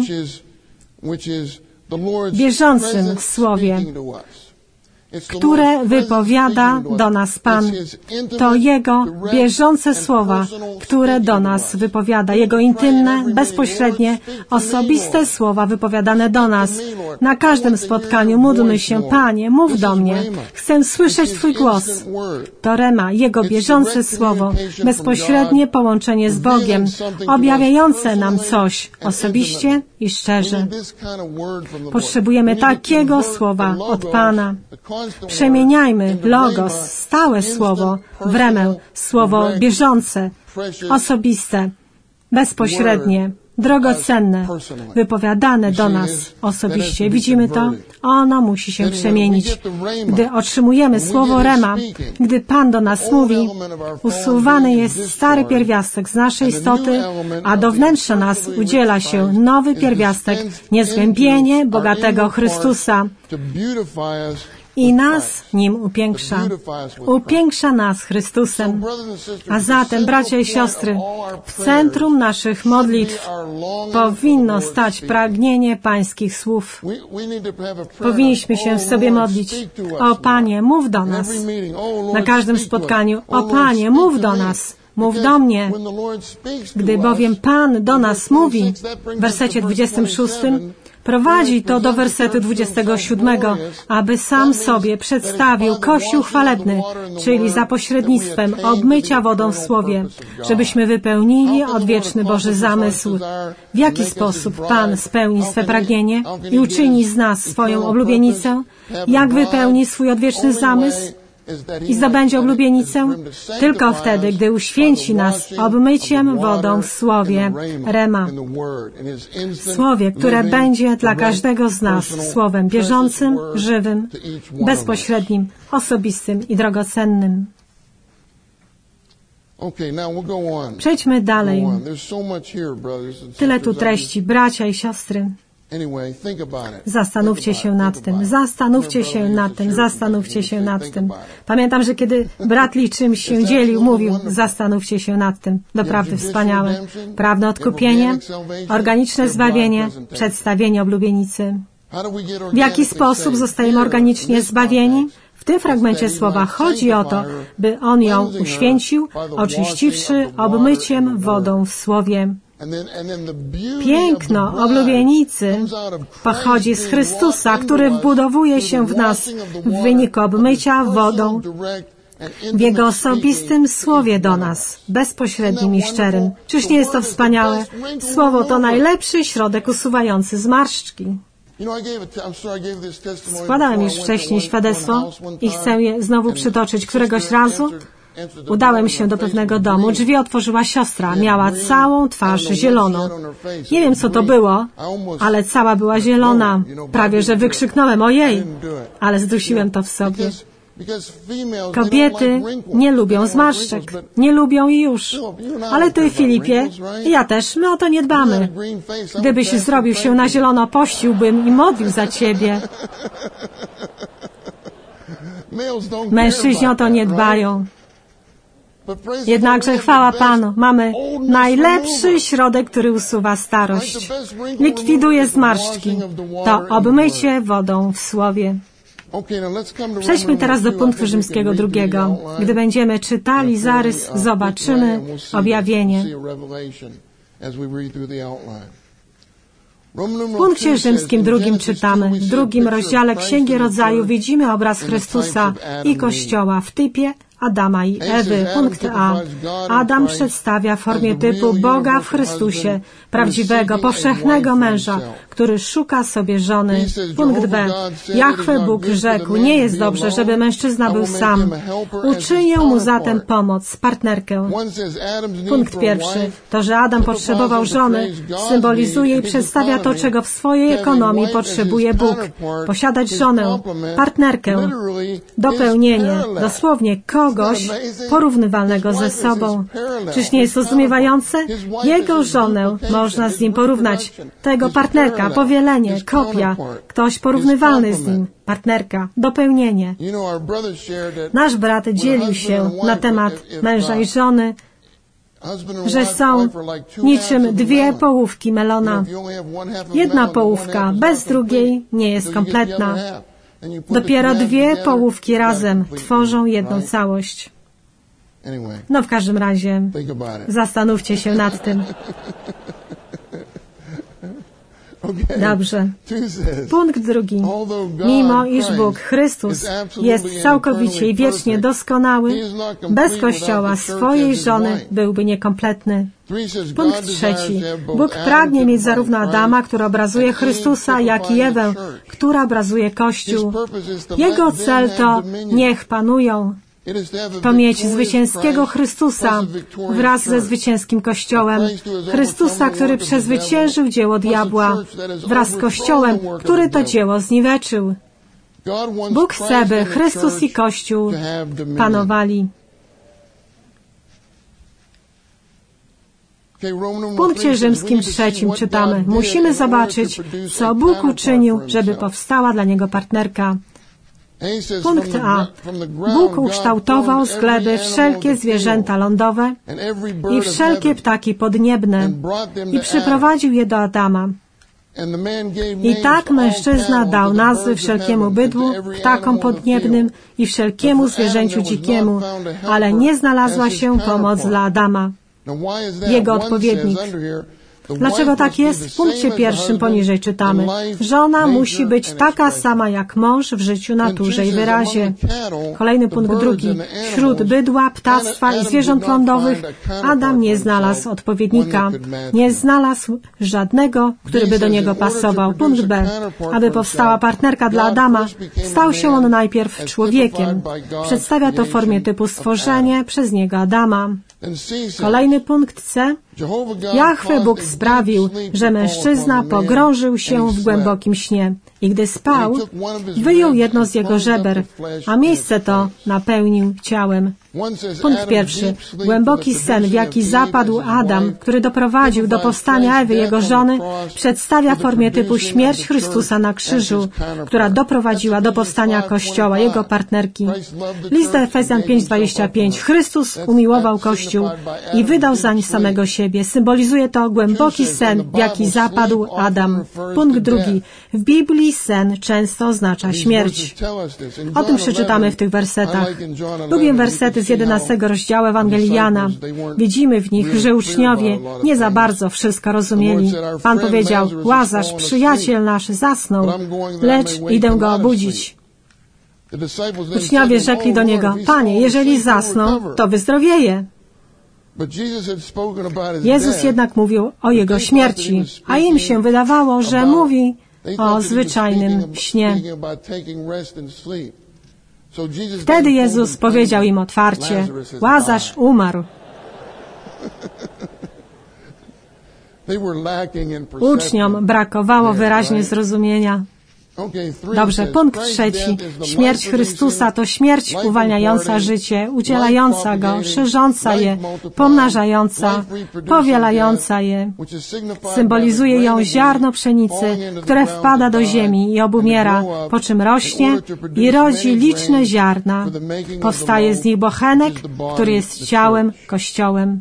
bieżącym słowie, które wypowiada do nas Pan. To Jego bieżące słowa, które do nas wypowiada. Jego intymne, bezpośrednie, osobiste słowa wypowiadane do nas. Na każdym spotkaniu módlmy się, Panie, mów do mnie. Chcę słyszeć Twój głos. To rema, Jego bieżące słowo, bezpośrednie połączenie z Bogiem, objawiające nam coś osobiście i szczerze. Potrzebujemy takiego słowa od Pana. Przemieniajmy logos, stałe słowo, w remę, słowo bieżące, osobiste, bezpośrednie, drogocenne, wypowiadane do nas osobiście. Widzimy to? Ono musi się przemienić. Gdy otrzymujemy słowo Rema, gdy Pan do nas mówi, usuwany jest stary pierwiastek z naszej istoty, a do wnętrza nas udziela się nowy pierwiastek, niezgłębienie bogatego Chrystusa. I nas nim upiększa. Upiększa nas Chrystusem. A zatem, bracia i siostry, w centrum naszych modlitw powinno stać pragnienie Pańskich słów. Powinniśmy się w sobie modlić. O Panie, mów do nas. Na każdym spotkaniu. O Panie, mów do nas. Mów do mnie. Gdy bowiem Pan do nas mówi, w wersecie dwudziestym szóstym, prowadzi to do wersetu dwudziestego siódmego, aby sam sobie przedstawił Kościół chwalebny, czyli za pośrednictwem obmycia wodą w Słowie, żebyśmy wypełnili odwieczny Boży zamysł. W jaki sposób Pan spełni swe pragnienie i uczyni z nas swoją oblubienicę? Jak wypełni swój odwieczny zamysł i zdobędzie oblubienicę? Tylko wtedy, gdy uświęci nas obmyciem wodą w Słowie Rema. Słowie, które będzie dla każdego z nas słowem bieżącym, żywym, bezpośrednim, osobistym i drogocennym. Przejdźmy dalej. Tyle tu treści, bracia i siostry. Zastanówcie się nad tym, zastanówcie się nad tym, zastanówcie się nad tym. Pamiętam, że kiedy brat Lee czymś się dzielił, mówił, zastanówcie się nad tym. Doprawdy wspaniałe. Prawne odkupienie, organiczne zbawienie, przedstawienie oblubienicy. W jaki sposób zostajemy organicznie zbawieni? W tym fragmencie słowa chodzi o to, by On ją uświęcił, oczyściwszy obmyciem wodą w Słowie. Piękno oblubienicy pochodzi z Chrystusa, który wbudowuje się w nas w wyniku obmycia wodą w Jego osobistym Słowie do nas, bezpośrednim i szczerym. Czyż nie jest to wspaniałe? Słowo to najlepszy środek usuwający zmarszczki. Składałem już wcześniej świadectwo i chcę je znowu przytoczyć. Któregoś razu udałem się do pewnego domu. Drzwi otworzyła siostra. Miała całą twarz zieloną. Nie wiem, co to było, ale cała była zielona. Prawie, że wykrzyknąłem ojej, ale zdusiłem to w sobie. Kobiety nie lubią zmarszczek. Nie lubią i już. Ale ty, Filipie, ja też, my o to nie dbamy. Gdybyś zrobił się na zielono, pościłbym i modlił za ciebie. Mężczyźni o to nie dbają. Jednakże chwała Panu, mamy najlepszy środek, który usuwa starość. Likwiduje zmarszczki. To obmycie wodą w Słowie. Przejdźmy teraz do punktu rzymskiego drugiego. Gdy będziemy czytali zarys, zobaczymy objawienie. W punkcie rzymskim drugim czytamy. W drugim rozdziale Księgi Rodzaju widzimy obraz Chrystusa i Kościoła w typie Adama i Ewy. Punkt A. Adam przedstawia w formie typu Boga w Chrystusie, prawdziwego, powszechnego męża, który szuka sobie żony. Punkt B. Jahwe Bóg rzekł, nie jest dobrze, żeby mężczyzna był sam. Uczynię mu zatem pomoc, partnerkę. Punkt pierwszy. To, że Adam potrzebował żony, symbolizuje i przedstawia to, czego w swojej ekonomii potrzebuje Bóg. Posiadać żonę, partnerkę, dopełnienie, dosłownie kogoś porównywalnego ze sobą. Czyż nie jest to zdumiewające? Jego żonę można z nim porównać. Tego partnerka, powielenie, kopia, ktoś porównywalny z nim. Partnerka, dopełnienie. Nasz brat dzielił się na temat męża i żony, że są niczym dwie połówki melona. Jedna połówka bez drugiej nie jest kompletna. Dopiero dwie połówki razem tworzą jedną całość. No w każdym razie, zastanówcie się nad tym. Dobrze. Punkt drugi. Mimo iż Bóg, Chrystus, jest całkowicie i wiecznie doskonały, bez Kościoła swojej żony byłby niekompletny. Punkt trzeci. Bóg pragnie mieć zarówno Adama, który obrazuje Chrystusa, jak i Ewę, która obrazuje Kościół. Jego cel to niech panują. To mieć zwycięskiego Chrystusa wraz ze zwycięskim Kościołem. Chrystusa, który przezwyciężył dzieło diabła wraz z Kościołem, który to dzieło zniweczył. Bóg chce, by Chrystus i Kościół panowali. W punkcie rzymskim trzecim czytamy: musimy zobaczyć, co Bóg uczynił, żeby powstała dla Niego partnerka. Punkt A. Bóg ukształtował z gleby wszelkie zwierzęta lądowe i wszelkie ptaki podniebne i przyprowadził je do Adama. I tak mężczyzna dał nazwy wszelkiemu bydłu, ptakom podniebnym i wszelkiemu zwierzęciu dzikiemu, ale nie znalazła się pomoc dla Adama, jego odpowiednik. Dlaczego tak jest? W punkcie pierwszym poniżej czytamy: żona musi być taka sama jak mąż w życiu, naturze i wyrazie. Kolejny punkt drugi. Wśród bydła, ptactwa i zwierząt lądowych Adam nie znalazł odpowiednika. Nie znalazł żadnego, który by do niego pasował. Punkt B. Aby powstała partnerka dla Adama, stał się on najpierw człowiekiem. Przedstawia to w formie typu stworzenie przez niego Adama. Kolejny punkt C. Jahwe Bóg sprawił, że mężczyzna pogrążył się w głębokim śnie i gdy spał, wyjął jedno z jego żeber, a miejsce to napełnił ciałem. Punkt pierwszy. Głęboki sen, w jaki zapadł Adam, który doprowadził do powstania Ewy, jego żony, przedstawia w formie typu śmierć Chrystusa na krzyżu, która doprowadziła do powstania Kościoła, jego partnerki. List do Efezjan pięć dwadzieścia pięć. Chrystus umiłował Kościół i wydał zań samego siebie. Symbolizuje to głęboki sen, w jaki zapadł Adam. Punkt drugi. W Biblii sen często oznacza śmierć. O tym przeczytamy w tych wersetach. Lubię wersety z jedenastego rozdziału Ewangelii Jana. Widzimy w nich, że uczniowie nie za bardzo wszystko rozumieli. Pan powiedział: Łazarz, przyjaciel nasz, zasnął, lecz idę go obudzić. Uczniowie rzekli do Niego: Panie, jeżeli zasnął, to wyzdrowieje. Jezus jednak mówił o Jego śmierci, a im się wydawało, że mówi o zwyczajnym śnie. Wtedy Jezus powiedział im otwarcie: Łazarz umarł. Uczniom brakowało wyraźnie zrozumienia. Dobrze, punkt trzeci. Śmierć Chrystusa to śmierć uwalniająca życie, udzielająca go, szerząca je, pomnażająca, powielająca je. Symbolizuje ją ziarno pszenicy, które wpada do ziemi i obumiera, po czym rośnie i rodzi liczne ziarna. Powstaje z nich bochenek, który jest ciałem, Kościołem.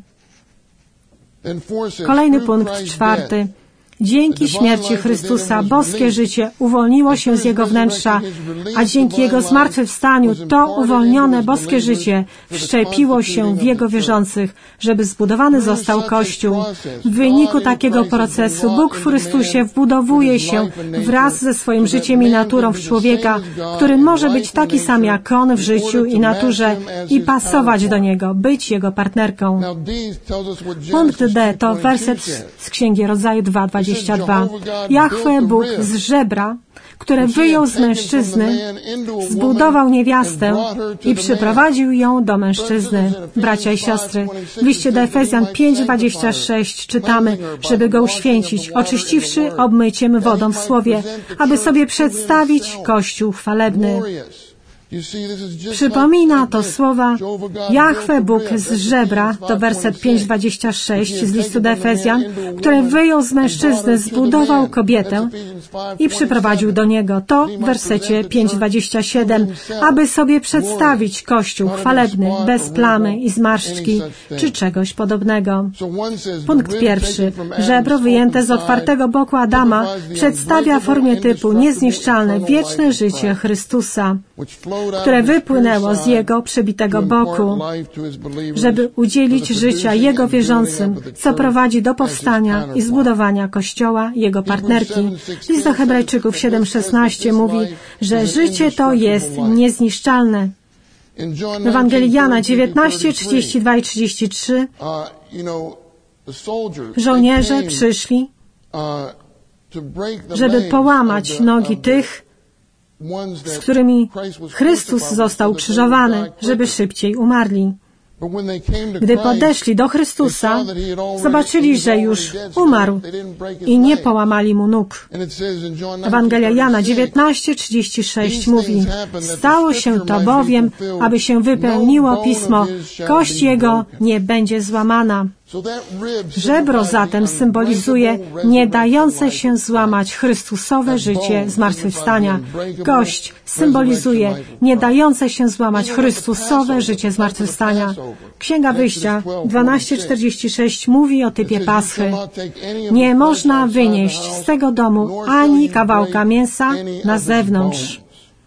Kolejny punkt czwarty. Dzięki śmierci Chrystusa boskie życie uwolniło się z Jego wnętrza, a dzięki Jego zmartwychwstaniu to uwolnione boskie życie wszczepiło się w Jego wierzących, żeby zbudowany został Kościół. W wyniku takiego procesu Bóg w Chrystusie wbudowuje się wraz ze swoim życiem i naturą w człowieka, który może być taki sam jak On w życiu i naturze i pasować do Niego, być Jego partnerką. Punkt D to werset z Księgi Rodzaju dwa dwadzieścia dwa. Jahwe Bóg z żebra, które wyjął z mężczyzny, zbudował niewiastę i przyprowadził ją do mężczyzny. Bracia i siostry, w liście do Efezjan pięć dwadzieścia sześć czytamy, żeby go uświęcić, oczyściwszy obmyciem wodą w słowie, aby sobie przedstawić Kościół chwalebny. Przypomina to słowa Jahwe Bóg z żebra, to werset pięć dwadzieścia sześć z listu do Efezjan, które wyjął z mężczyzny, zbudował kobietę i przyprowadził do niego. To w wersecie pięć dwadzieścia siedem, aby sobie przedstawić Kościół chwalebny, bez plamy i zmarszczki, czy czegoś podobnego. Punkt pierwszy. Żebro wyjęte z otwartego boku Adama przedstawia w formie typu niezniszczalne, wieczne życie Chrystusa, które wypłynęło z Jego przebitego boku, żeby udzielić życia Jego wierzącym, co prowadzi do powstania i zbudowania Kościoła, Jego partnerki. List do Hebrajczyków siedem szesnaście mówi, że życie to jest niezniszczalne. W Ewangelii Jana dziewiętnaście trzydzieści dwa i trzydzieści trzy żołnierze przyszli, żeby połamać nogi tych, z którymi Chrystus został ukrzyżowany, żeby szybciej umarli. Gdy podeszli do Chrystusa, zobaczyli, że już umarł i nie połamali mu nóg. Ewangelia Jana dziewiętnaście trzydzieści sześć mówi: stało się to bowiem, aby się wypełniło Pismo, kość jego nie będzie złamana. Żebro zatem symbolizuje nie dające się złamać Chrystusowe życie zmartwychwstania. Kość symbolizuje nie dające się złamać Chrystusowe życie zmartwychwstania. Księga Wyjścia dwanaście czterdzieści sześć mówi o typie Paschy. Nie można wynieść z tego domu ani kawałka mięsa na zewnątrz.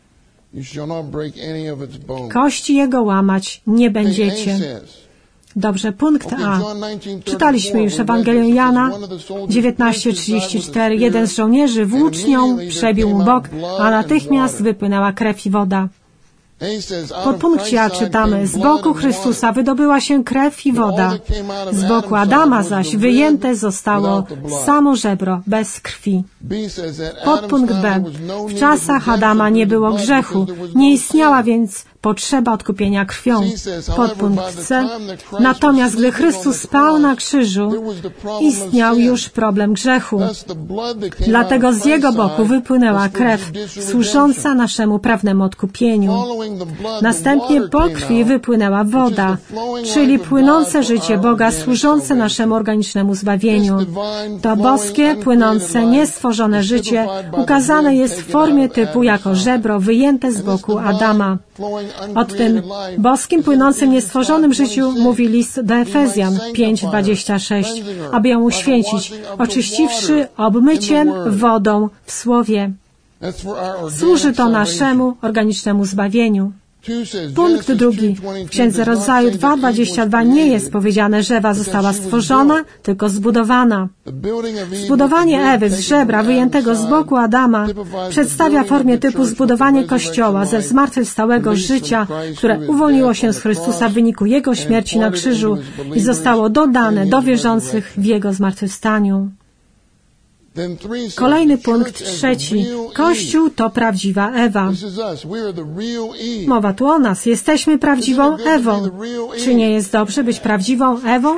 Kości jego łamać nie będziecie. Dobrze, punkt A. Czytaliśmy już Ewangelię Jana dziewiętnaście trzydzieści cztery. Jeden z żołnierzy włócznią przebił mu bok, a natychmiast wypłynęła krew i woda. W podpunkcie A czytamy: z boku Chrystusa wydobyła się krew i woda. Z boku Adama zaś wyjęte zostało samo żebro bez krwi. Podpunkt B. W czasach Adama nie było grzechu, nie istniała więc potrzeba odkupienia krwią. Podpunkt C. Natomiast gdy Chrystus spał na krzyżu, istniał już problem grzechu. Dlatego z Jego boku wypłynęła krew służąca naszemu prawnemu odkupieniu. Następnie po krwi wypłynęła woda, czyli płynące życie Boga służące naszemu organicznemu zbawieniu. To boskie, płynące, niestworzone życie ukazane jest w formie typu jako żebro wyjęte z boku Adama. O tym boskim, płynącym, niestworzonym życiu mówi list do Efezjan pięć dwadzieścia sześć, aby ją uświęcić, oczyściwszy obmyciem wodą w Słowie. Służy to naszemu organicznemu zbawieniu. Punkt drugi. W Księdze Rodzaju dwa dwadzieścia dwa nie jest powiedziane, że Ewa została stworzona, tylko zbudowana. Zbudowanie Ewy z żebra wyjętego z boku Adama przedstawia w formie typu zbudowanie Kościoła ze zmartwychwstałego życia, które uwolniło się z Chrystusa w wyniku Jego śmierci na krzyżu i zostało dodane do wierzących w Jego zmartwychwstaniu. Kolejny punkt trzeci. Kościół to prawdziwa Ewa. Mowa tu o nas. Jesteśmy prawdziwą Ewą. Czy nie jest dobrze być prawdziwą Ewą?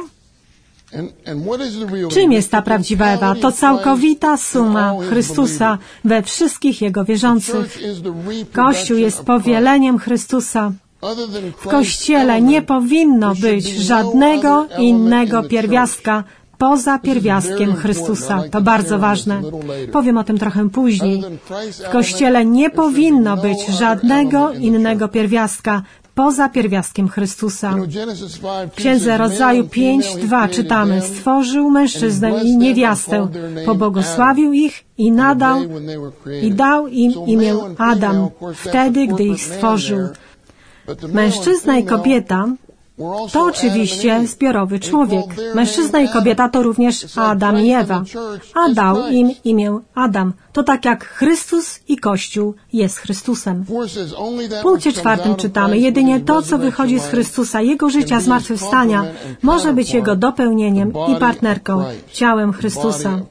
Czym jest ta prawdziwa Ewa? To całkowita suma Chrystusa we wszystkich Jego wierzących. Kościół jest powieleniem Chrystusa. W Kościele nie powinno być żadnego innego pierwiastka poza pierwiastkiem Chrystusa. To bardzo ważne. Powiem o tym trochę później. W Kościele nie powinno być żadnego innego pierwiastka poza pierwiastkiem Chrystusa. W Księdze Rodzaju pięć dwa czytamy: stworzył mężczyznę i niewiastę, pobłogosławił ich i nadał i dał im imię Adam, wtedy, gdy ich stworzył. Mężczyzna i kobieta to oczywiście zbiorowy człowiek. Mężczyzna i kobieta to również Adam i Ewa. A dał im imię Adam. To tak jak Chrystus i Kościół jest Chrystusem. W punkcie czwartym czytamy: jedynie to, co wychodzi z Chrystusa, Jego życia, zmartwychwstania, może być Jego dopełnieniem i partnerką, ciałem Chrystusa.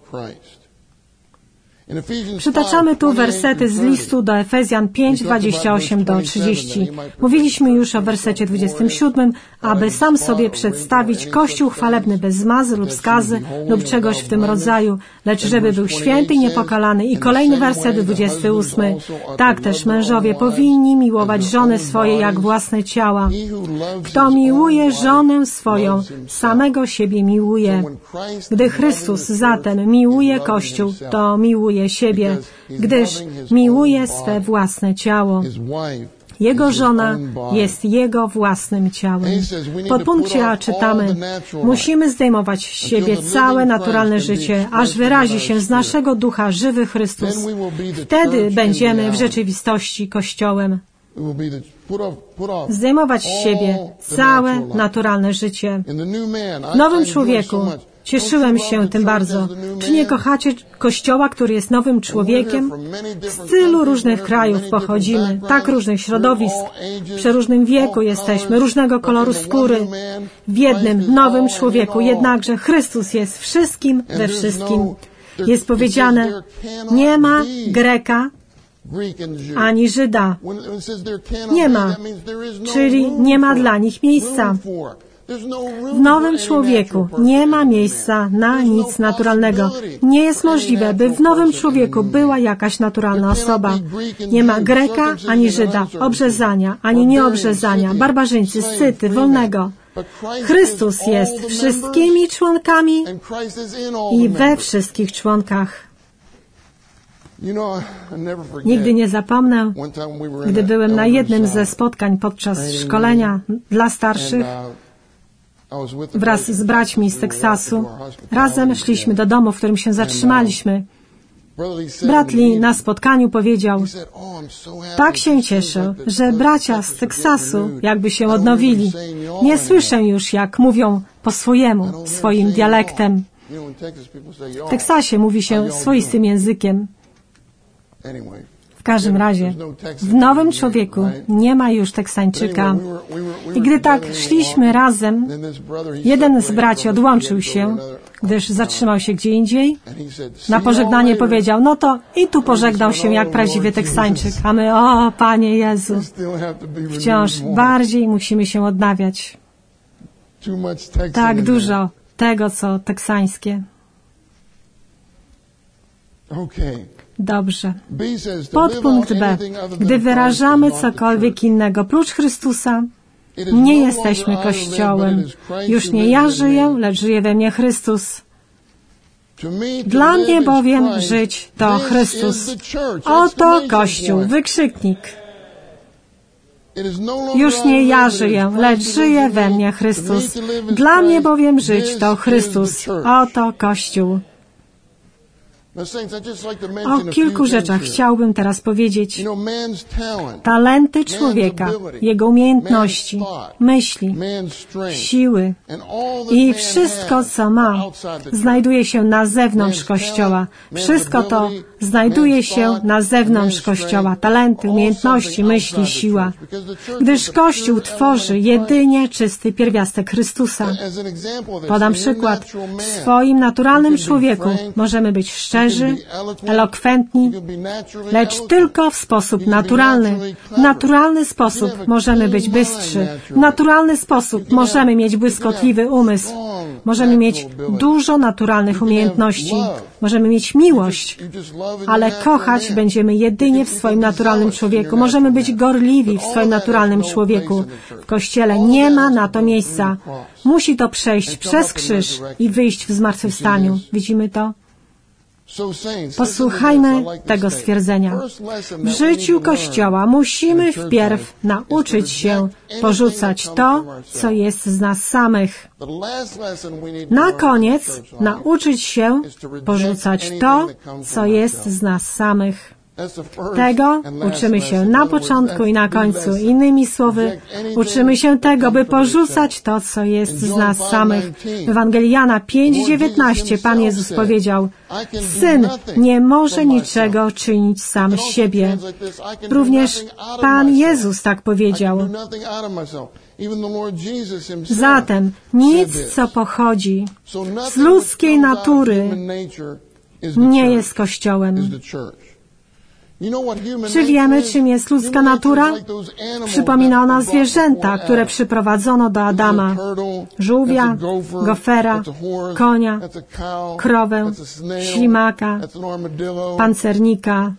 Przytaczamy tu wersety z listu do Efezjan pięć dwadzieścia osiem do trzydzieści. Mówiliśmy już o wersecie dwudziestym siódmym, aby sam sobie przedstawić Kościół chwalebny bez zmazy lub skazy lub czegoś w tym rodzaju, lecz żeby był święty i niepokalany. I kolejny werset dwudziesty ósmy. Tak też mężowie powinni miłować żony swoje jak własne ciała. Kto miłuje żonę swoją, samego siebie miłuje. Gdy Chrystus zatem miłuje Kościół, to miłuje siebie, gdyż miłuje swe własne ciało. Jego żona jest Jego własnym ciałem. W podpunkcie A czytamy: musimy zdejmować z siebie całe naturalne życie, aż wyrazi się z naszego ducha żywy Chrystus. Wtedy będziemy w rzeczywistości Kościołem. Zdejmować z siebie całe naturalne życie. W nowym człowieku cieszyłem się tym bardzo. Czy nie kochacie Kościoła, który jest nowym człowiekiem? Z tylu różnych krajów pochodzimy, tak różnych środowisk, w przeróżnym wieku jesteśmy, różnego koloru skóry. W jednym nowym człowieku, jednakże Chrystus jest wszystkim we wszystkim. Jest powiedziane: nie ma Greka, ani Żyda. Nie ma, czyli nie ma dla nich miejsca. W nowym człowieku nie ma miejsca na nic naturalnego. Nie jest możliwe, by w nowym człowieku była jakaś naturalna osoba. Nie ma Greka ani Żyda, obrzezania ani nieobrzezania, barbarzyńcy, scyty, wolnego. Chrystus jest wszystkimi członkami i we wszystkich członkach. Nigdy nie zapomnę, gdy byłem na jednym ze spotkań podczas szkolenia dla starszych, wraz z braćmi z Teksasu. Razem szliśmy do domu, w którym się zatrzymaliśmy. Brat Lee na spotkaniu powiedział, tak się cieszę, że bracia z Teksasu jakby się odnowili. Nie słyszę już, jak mówią po swojemu, swoim dialektem. W Teksasie mówi się swoistym językiem. W każdym razie, w nowym człowieku nie ma już Teksańczyka. I gdy tak szliśmy razem, jeden z braci odłączył się, gdyż zatrzymał się gdzie indziej. Na pożegnanie powiedział, no to i tu pożegnał się jak prawdziwy Teksańczyk. A my, o Panie Jezu, wciąż bardziej musimy się odnawiać. Tak dużo tego, co teksańskie. Dobrze. Podpunkt B. Gdy wyrażamy cokolwiek innego prócz Chrystusa, nie jesteśmy Kościołem. Już nie ja żyję, lecz żyje we mnie Chrystus. Dla mnie bowiem żyć to Chrystus. Oto Kościół, wykrzyknik. Już nie ja żyję, lecz żyje we mnie Chrystus. Dla mnie bowiem żyć to Chrystus. Oto Kościół. O kilku rzeczach chciałbym teraz powiedzieć. Talenty człowieka, jego umiejętności, myśli, siły i wszystko, co ma, znajduje się na zewnątrz Kościoła. Wszystko to znajduje się na zewnątrz Kościoła. Talenty, umiejętności, myśli, siła. Gdyż Kościół tworzy jedynie czysty pierwiastek Chrystusa. Podam przykład. W swoim naturalnym człowieku możemy być szczerzy, elokwentni, lecz tylko w sposób naturalny. W naturalny sposób możemy być bystrzy. W naturalny sposób możemy mieć błyskotliwy umysł. Możemy mieć dużo naturalnych umiejętności. Możemy mieć miłość, ale kochać będziemy jedynie w swoim naturalnym człowieku. Możemy być gorliwi w swoim naturalnym człowieku. W Kościele nie ma na to miejsca. Musi to przejść przez krzyż i wyjść w zmartwychwstaniu. Widzimy to? Posłuchajmy tego stwierdzenia. W życiu Kościoła musimy wpierw nauczyć się porzucać to, co jest z nas samych. Na koniec nauczyć się porzucać to, co jest z nas samych. Tego uczymy się na początku i na końcu. Innymi słowy, uczymy się tego, by porzucać to, co jest z nas samych. W Ewangelii Jana pięć dziewiętnaście Pan Jezus powiedział, Syn nie może niczego czynić sam z siebie. Również Pan Jezus tak powiedział. Zatem nic, co pochodzi z ludzkiej natury, nie jest Kościołem. Czy wiemy, czym jest ludzka natura? Przypomina ona zwierzęta, które przyprowadzono do Adama. Żółwia, gofera, konia, krowę, ślimaka, pancernika.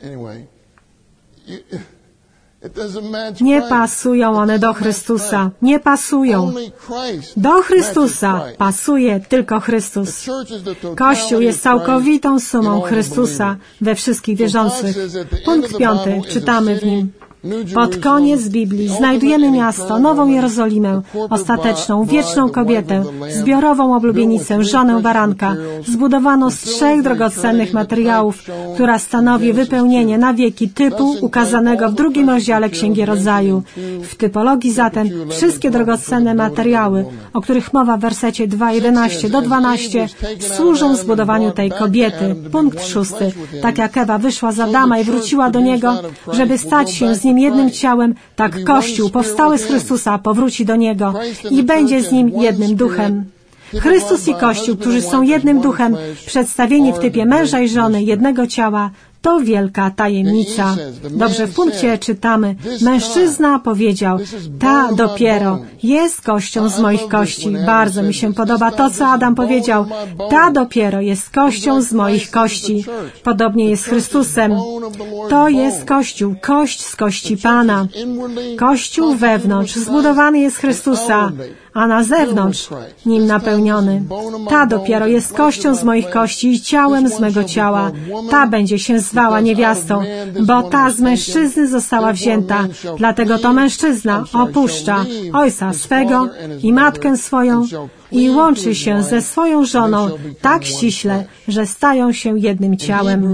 Nie pasują one do Chrystusa. Nie pasują. Do Chrystusa pasuje tylko Chrystus. Kościół jest całkowitą sumą Chrystusa we wszystkich wierzących. Punkt piąty. Czytamy w nim. Pod koniec Biblii znajdujemy miasto, Nową Jerozolimę, ostateczną, wieczną kobietę, zbiorową oblubienicę, żonę baranka, zbudowaną z trzech drogocennych materiałów, która stanowi wypełnienie na wieki typu ukazanego w drugim rozdziale Księgi Rodzaju. W typologii zatem wszystkie drogocenne materiały, o których mowa w wersecie dwa, jedenaście do dwunastu, służą zbudowaniu tej kobiety. Punkt szósty. Tak jak Ewa wyszła z Adama i wróciła do niego, żeby stać się z nim jednym ciałem, tak Kościół powstały z Chrystusa powróci do Niego i będzie z Nim jednym duchem. Chrystus i Kościół, którzy są jednym duchem, przedstawieni w typie męża i żony, jednego ciała, To wielka tajemnica. Dobrze, w punkcie czytamy, mężczyzna powiedział, ta dopiero jest kością z moich kości. Bardzo mi się podoba to, co Adam powiedział. Ta dopiero jest kością z moich kości. Podobnie jest z Chrystusem. To jest Kościół, kość z kości Pana. Kościół wewnątrz zbudowany jest z Chrystusa, a na zewnątrz nim napełniony. Ta dopiero jest kością z moich kości i ciałem z mego ciała. Ta będzie się zwała niewiastą, bo ta z mężczyzny została wzięta. Dlatego to mężczyzna opuszcza ojca swego i matkę swoją i łączy się ze swoją żoną tak ściśle, że stają się jednym ciałem.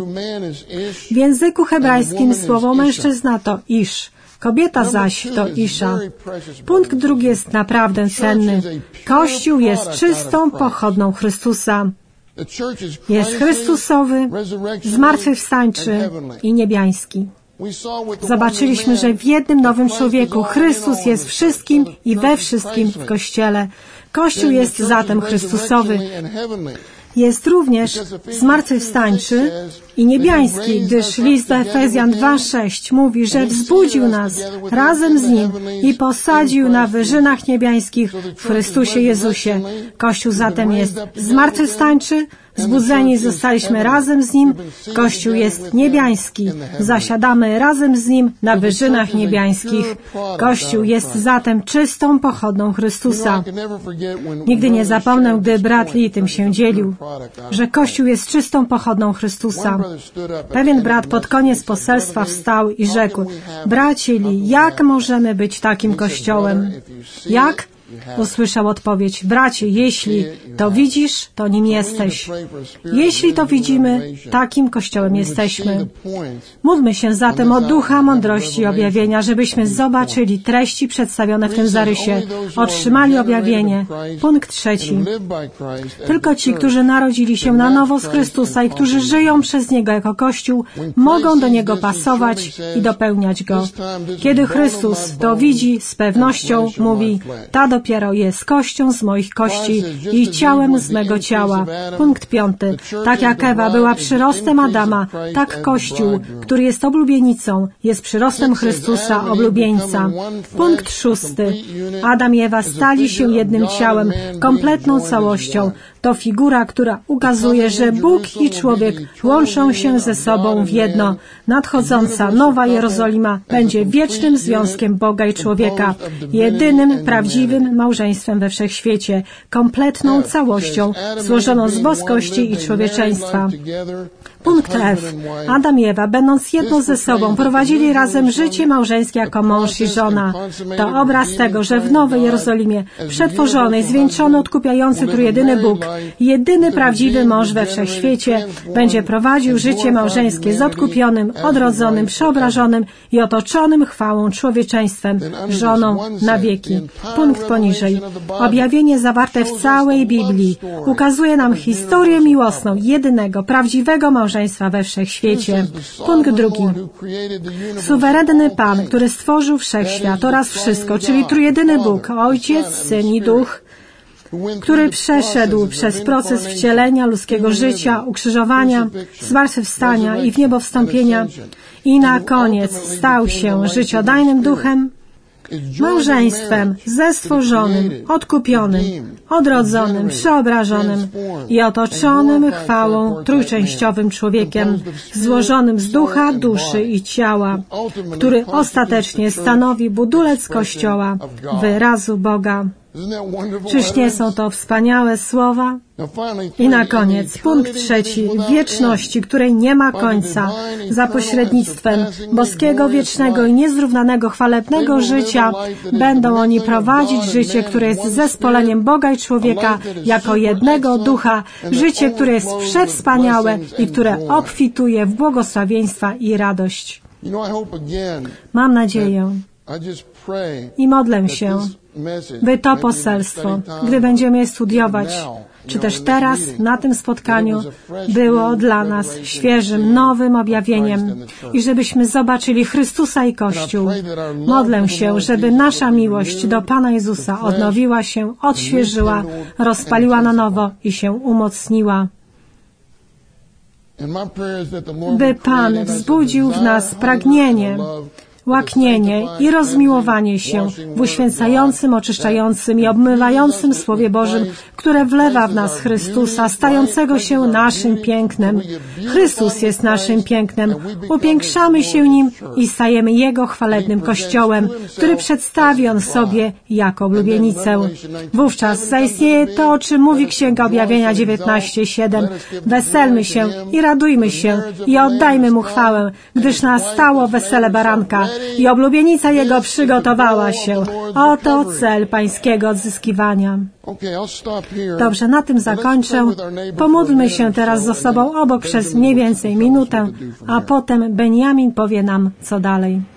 W języku hebrajskim słowo mężczyzna to isz. Kobieta zaś to Isza. Punkt drugi jest naprawdę cenny. Kościół jest czystą pochodną Chrystusa. Jest Chrystusowy, zmartwychwstańczy i niebiański. Zobaczyliśmy, że w jednym nowym człowieku Chrystus jest wszystkim i we wszystkim w Kościele. Kościół jest zatem Chrystusowy. Jest również zmartwychwstańczy i niebiański, gdyż list do Efezjan dwa sześć mówi, że wzbudził nas razem z Nim i posadził na wyżynach niebiańskich w Chrystusie Jezusie. Kościół zatem jest zmartwychwstańczy, zbudzeni zostaliśmy razem z Nim, Kościół jest niebiański, zasiadamy razem z Nim na wyżynach niebiańskich. Kościół jest zatem czystą pochodną Chrystusa. Nigdy nie zapomnę, gdy brat Lee tym się dzielił, że Kościół jest czystą pochodną Chrystusa. Pewien brat pod koniec poselstwa wstał i rzekł, bracie Lee, jak możemy być takim Kościołem? Jak? Usłyszał odpowiedź, bracie, jeśli to widzisz, to nim jesteś. Jeśli to widzimy, takim Kościołem jesteśmy. Módlmy się zatem o ducha mądrości i objawienia, żebyśmy zobaczyli treści przedstawione w tym zarysie, otrzymali objawienie. Punkt trzeci. Tylko ci, którzy narodzili się na nowo z Chrystusa i którzy żyją przez Niego jako Kościół, mogą do Niego pasować i dopełniać Go. Kiedy Chrystus to widzi, z pewnością mówi, ta dopiero jest kością z moich kości i ciałem z mego ciała. Punkt piąty. Tak jak Ewa była przyrostem Adama, tak Kościół, który jest oblubienicą, jest przyrostem Chrystusa, oblubieńca. Punkt szósty. Adam i Ewa stali się jednym ciałem, kompletną całością. To figura, która ukazuje, że Bóg i człowiek łączą się ze sobą w jedno. Nadchodząca Nowa Jerozolima będzie wiecznym związkiem Boga i człowieka, jedynym prawdziwym małżeństwem we wszechświecie, kompletną całością, złożoną z boskości i człowieczeństwa. Punkt F. Adam i Ewa, będąc jedno ze sobą, prowadzili razem życie małżeńskie jako mąż i żona. To obraz tego, że w Nowej Jerozolimie, przetworzonej, zwieńczony, odkupiający trójjedyny Bóg, jedyny prawdziwy mąż we wszechświecie, będzie prowadził życie małżeńskie z odkupionym, odrodzonym, przeobrażonym i otoczonym chwałą człowieczeństwem, żoną na wieki. Punkt poniżej. Objawienie zawarte w całej Biblii ukazuje nam historię miłosną jedynego, prawdziwego małżeństwa we wszechświecie. Punkt drugi. Suwerenny Pan, który stworzył wszechświat oraz wszystko, czyli trójjedyny Bóg, Ojciec, Syn i Duch, który przeszedł przez proces wcielenia ludzkiego życia, ukrzyżowania, zmartwychwstania i w niebo wstąpienia i na koniec stał się życiodajnym duchem, małżeństwem ze stworzonym, odkupionym, odrodzonym, przeobrażonym i otoczonym chwałą trójczęściowym człowiekiem, złożonym z ducha, duszy i ciała, który ostatecznie stanowi budulec Kościoła, wyrazu Boga. Czyż nie są to wspaniałe słowa? I na koniec, punkt trzeci, wieczności, której nie ma końca, za pośrednictwem boskiego, wiecznego i niezrównanego, chwalebnego życia będą oni prowadzić życie, które jest zespoleniem Boga i człowieka jako jednego ducha, życie, które jest przewspaniałe i które obfituje w błogosławieństwa i radość. Mam nadzieję i modlę się, by to poselstwo, gdy będziemy je studiować, czy też teraz, na tym spotkaniu, było dla nas świeżym, nowym objawieniem i żebyśmy zobaczyli Chrystusa i Kościół. Modlę się, żeby nasza miłość do Pana Jezusa odnowiła się, odświeżyła, rozpaliła na nowo i się umocniła. by Pan wzbudził w nas pragnienie, łaknienie i rozmiłowanie się w uświęcającym, oczyszczającym i obmywającym Słowie Bożym, które wlewa w nas Chrystusa, stającego się naszym pięknem. Chrystus jest naszym pięknem. Upiększamy się Nim i stajemy Jego chwalebnym Kościołem, który przedstawi On sobie jako oblubienicę. Wówczas zaistnieje to, o czym mówi Księga Objawienia dziewiętnaście siedem. Weselmy się i radujmy się i oddajmy Mu chwałę, gdyż nastało wesele baranka i oblubienica Jego przygotowała się. Oto cel pańskiego odzyskiwania. Dobrze, na tym zakończę. Pomódlmy się teraz ze sobą obok przez mniej więcej minutę, a potem Benjamin powie nam, co dalej.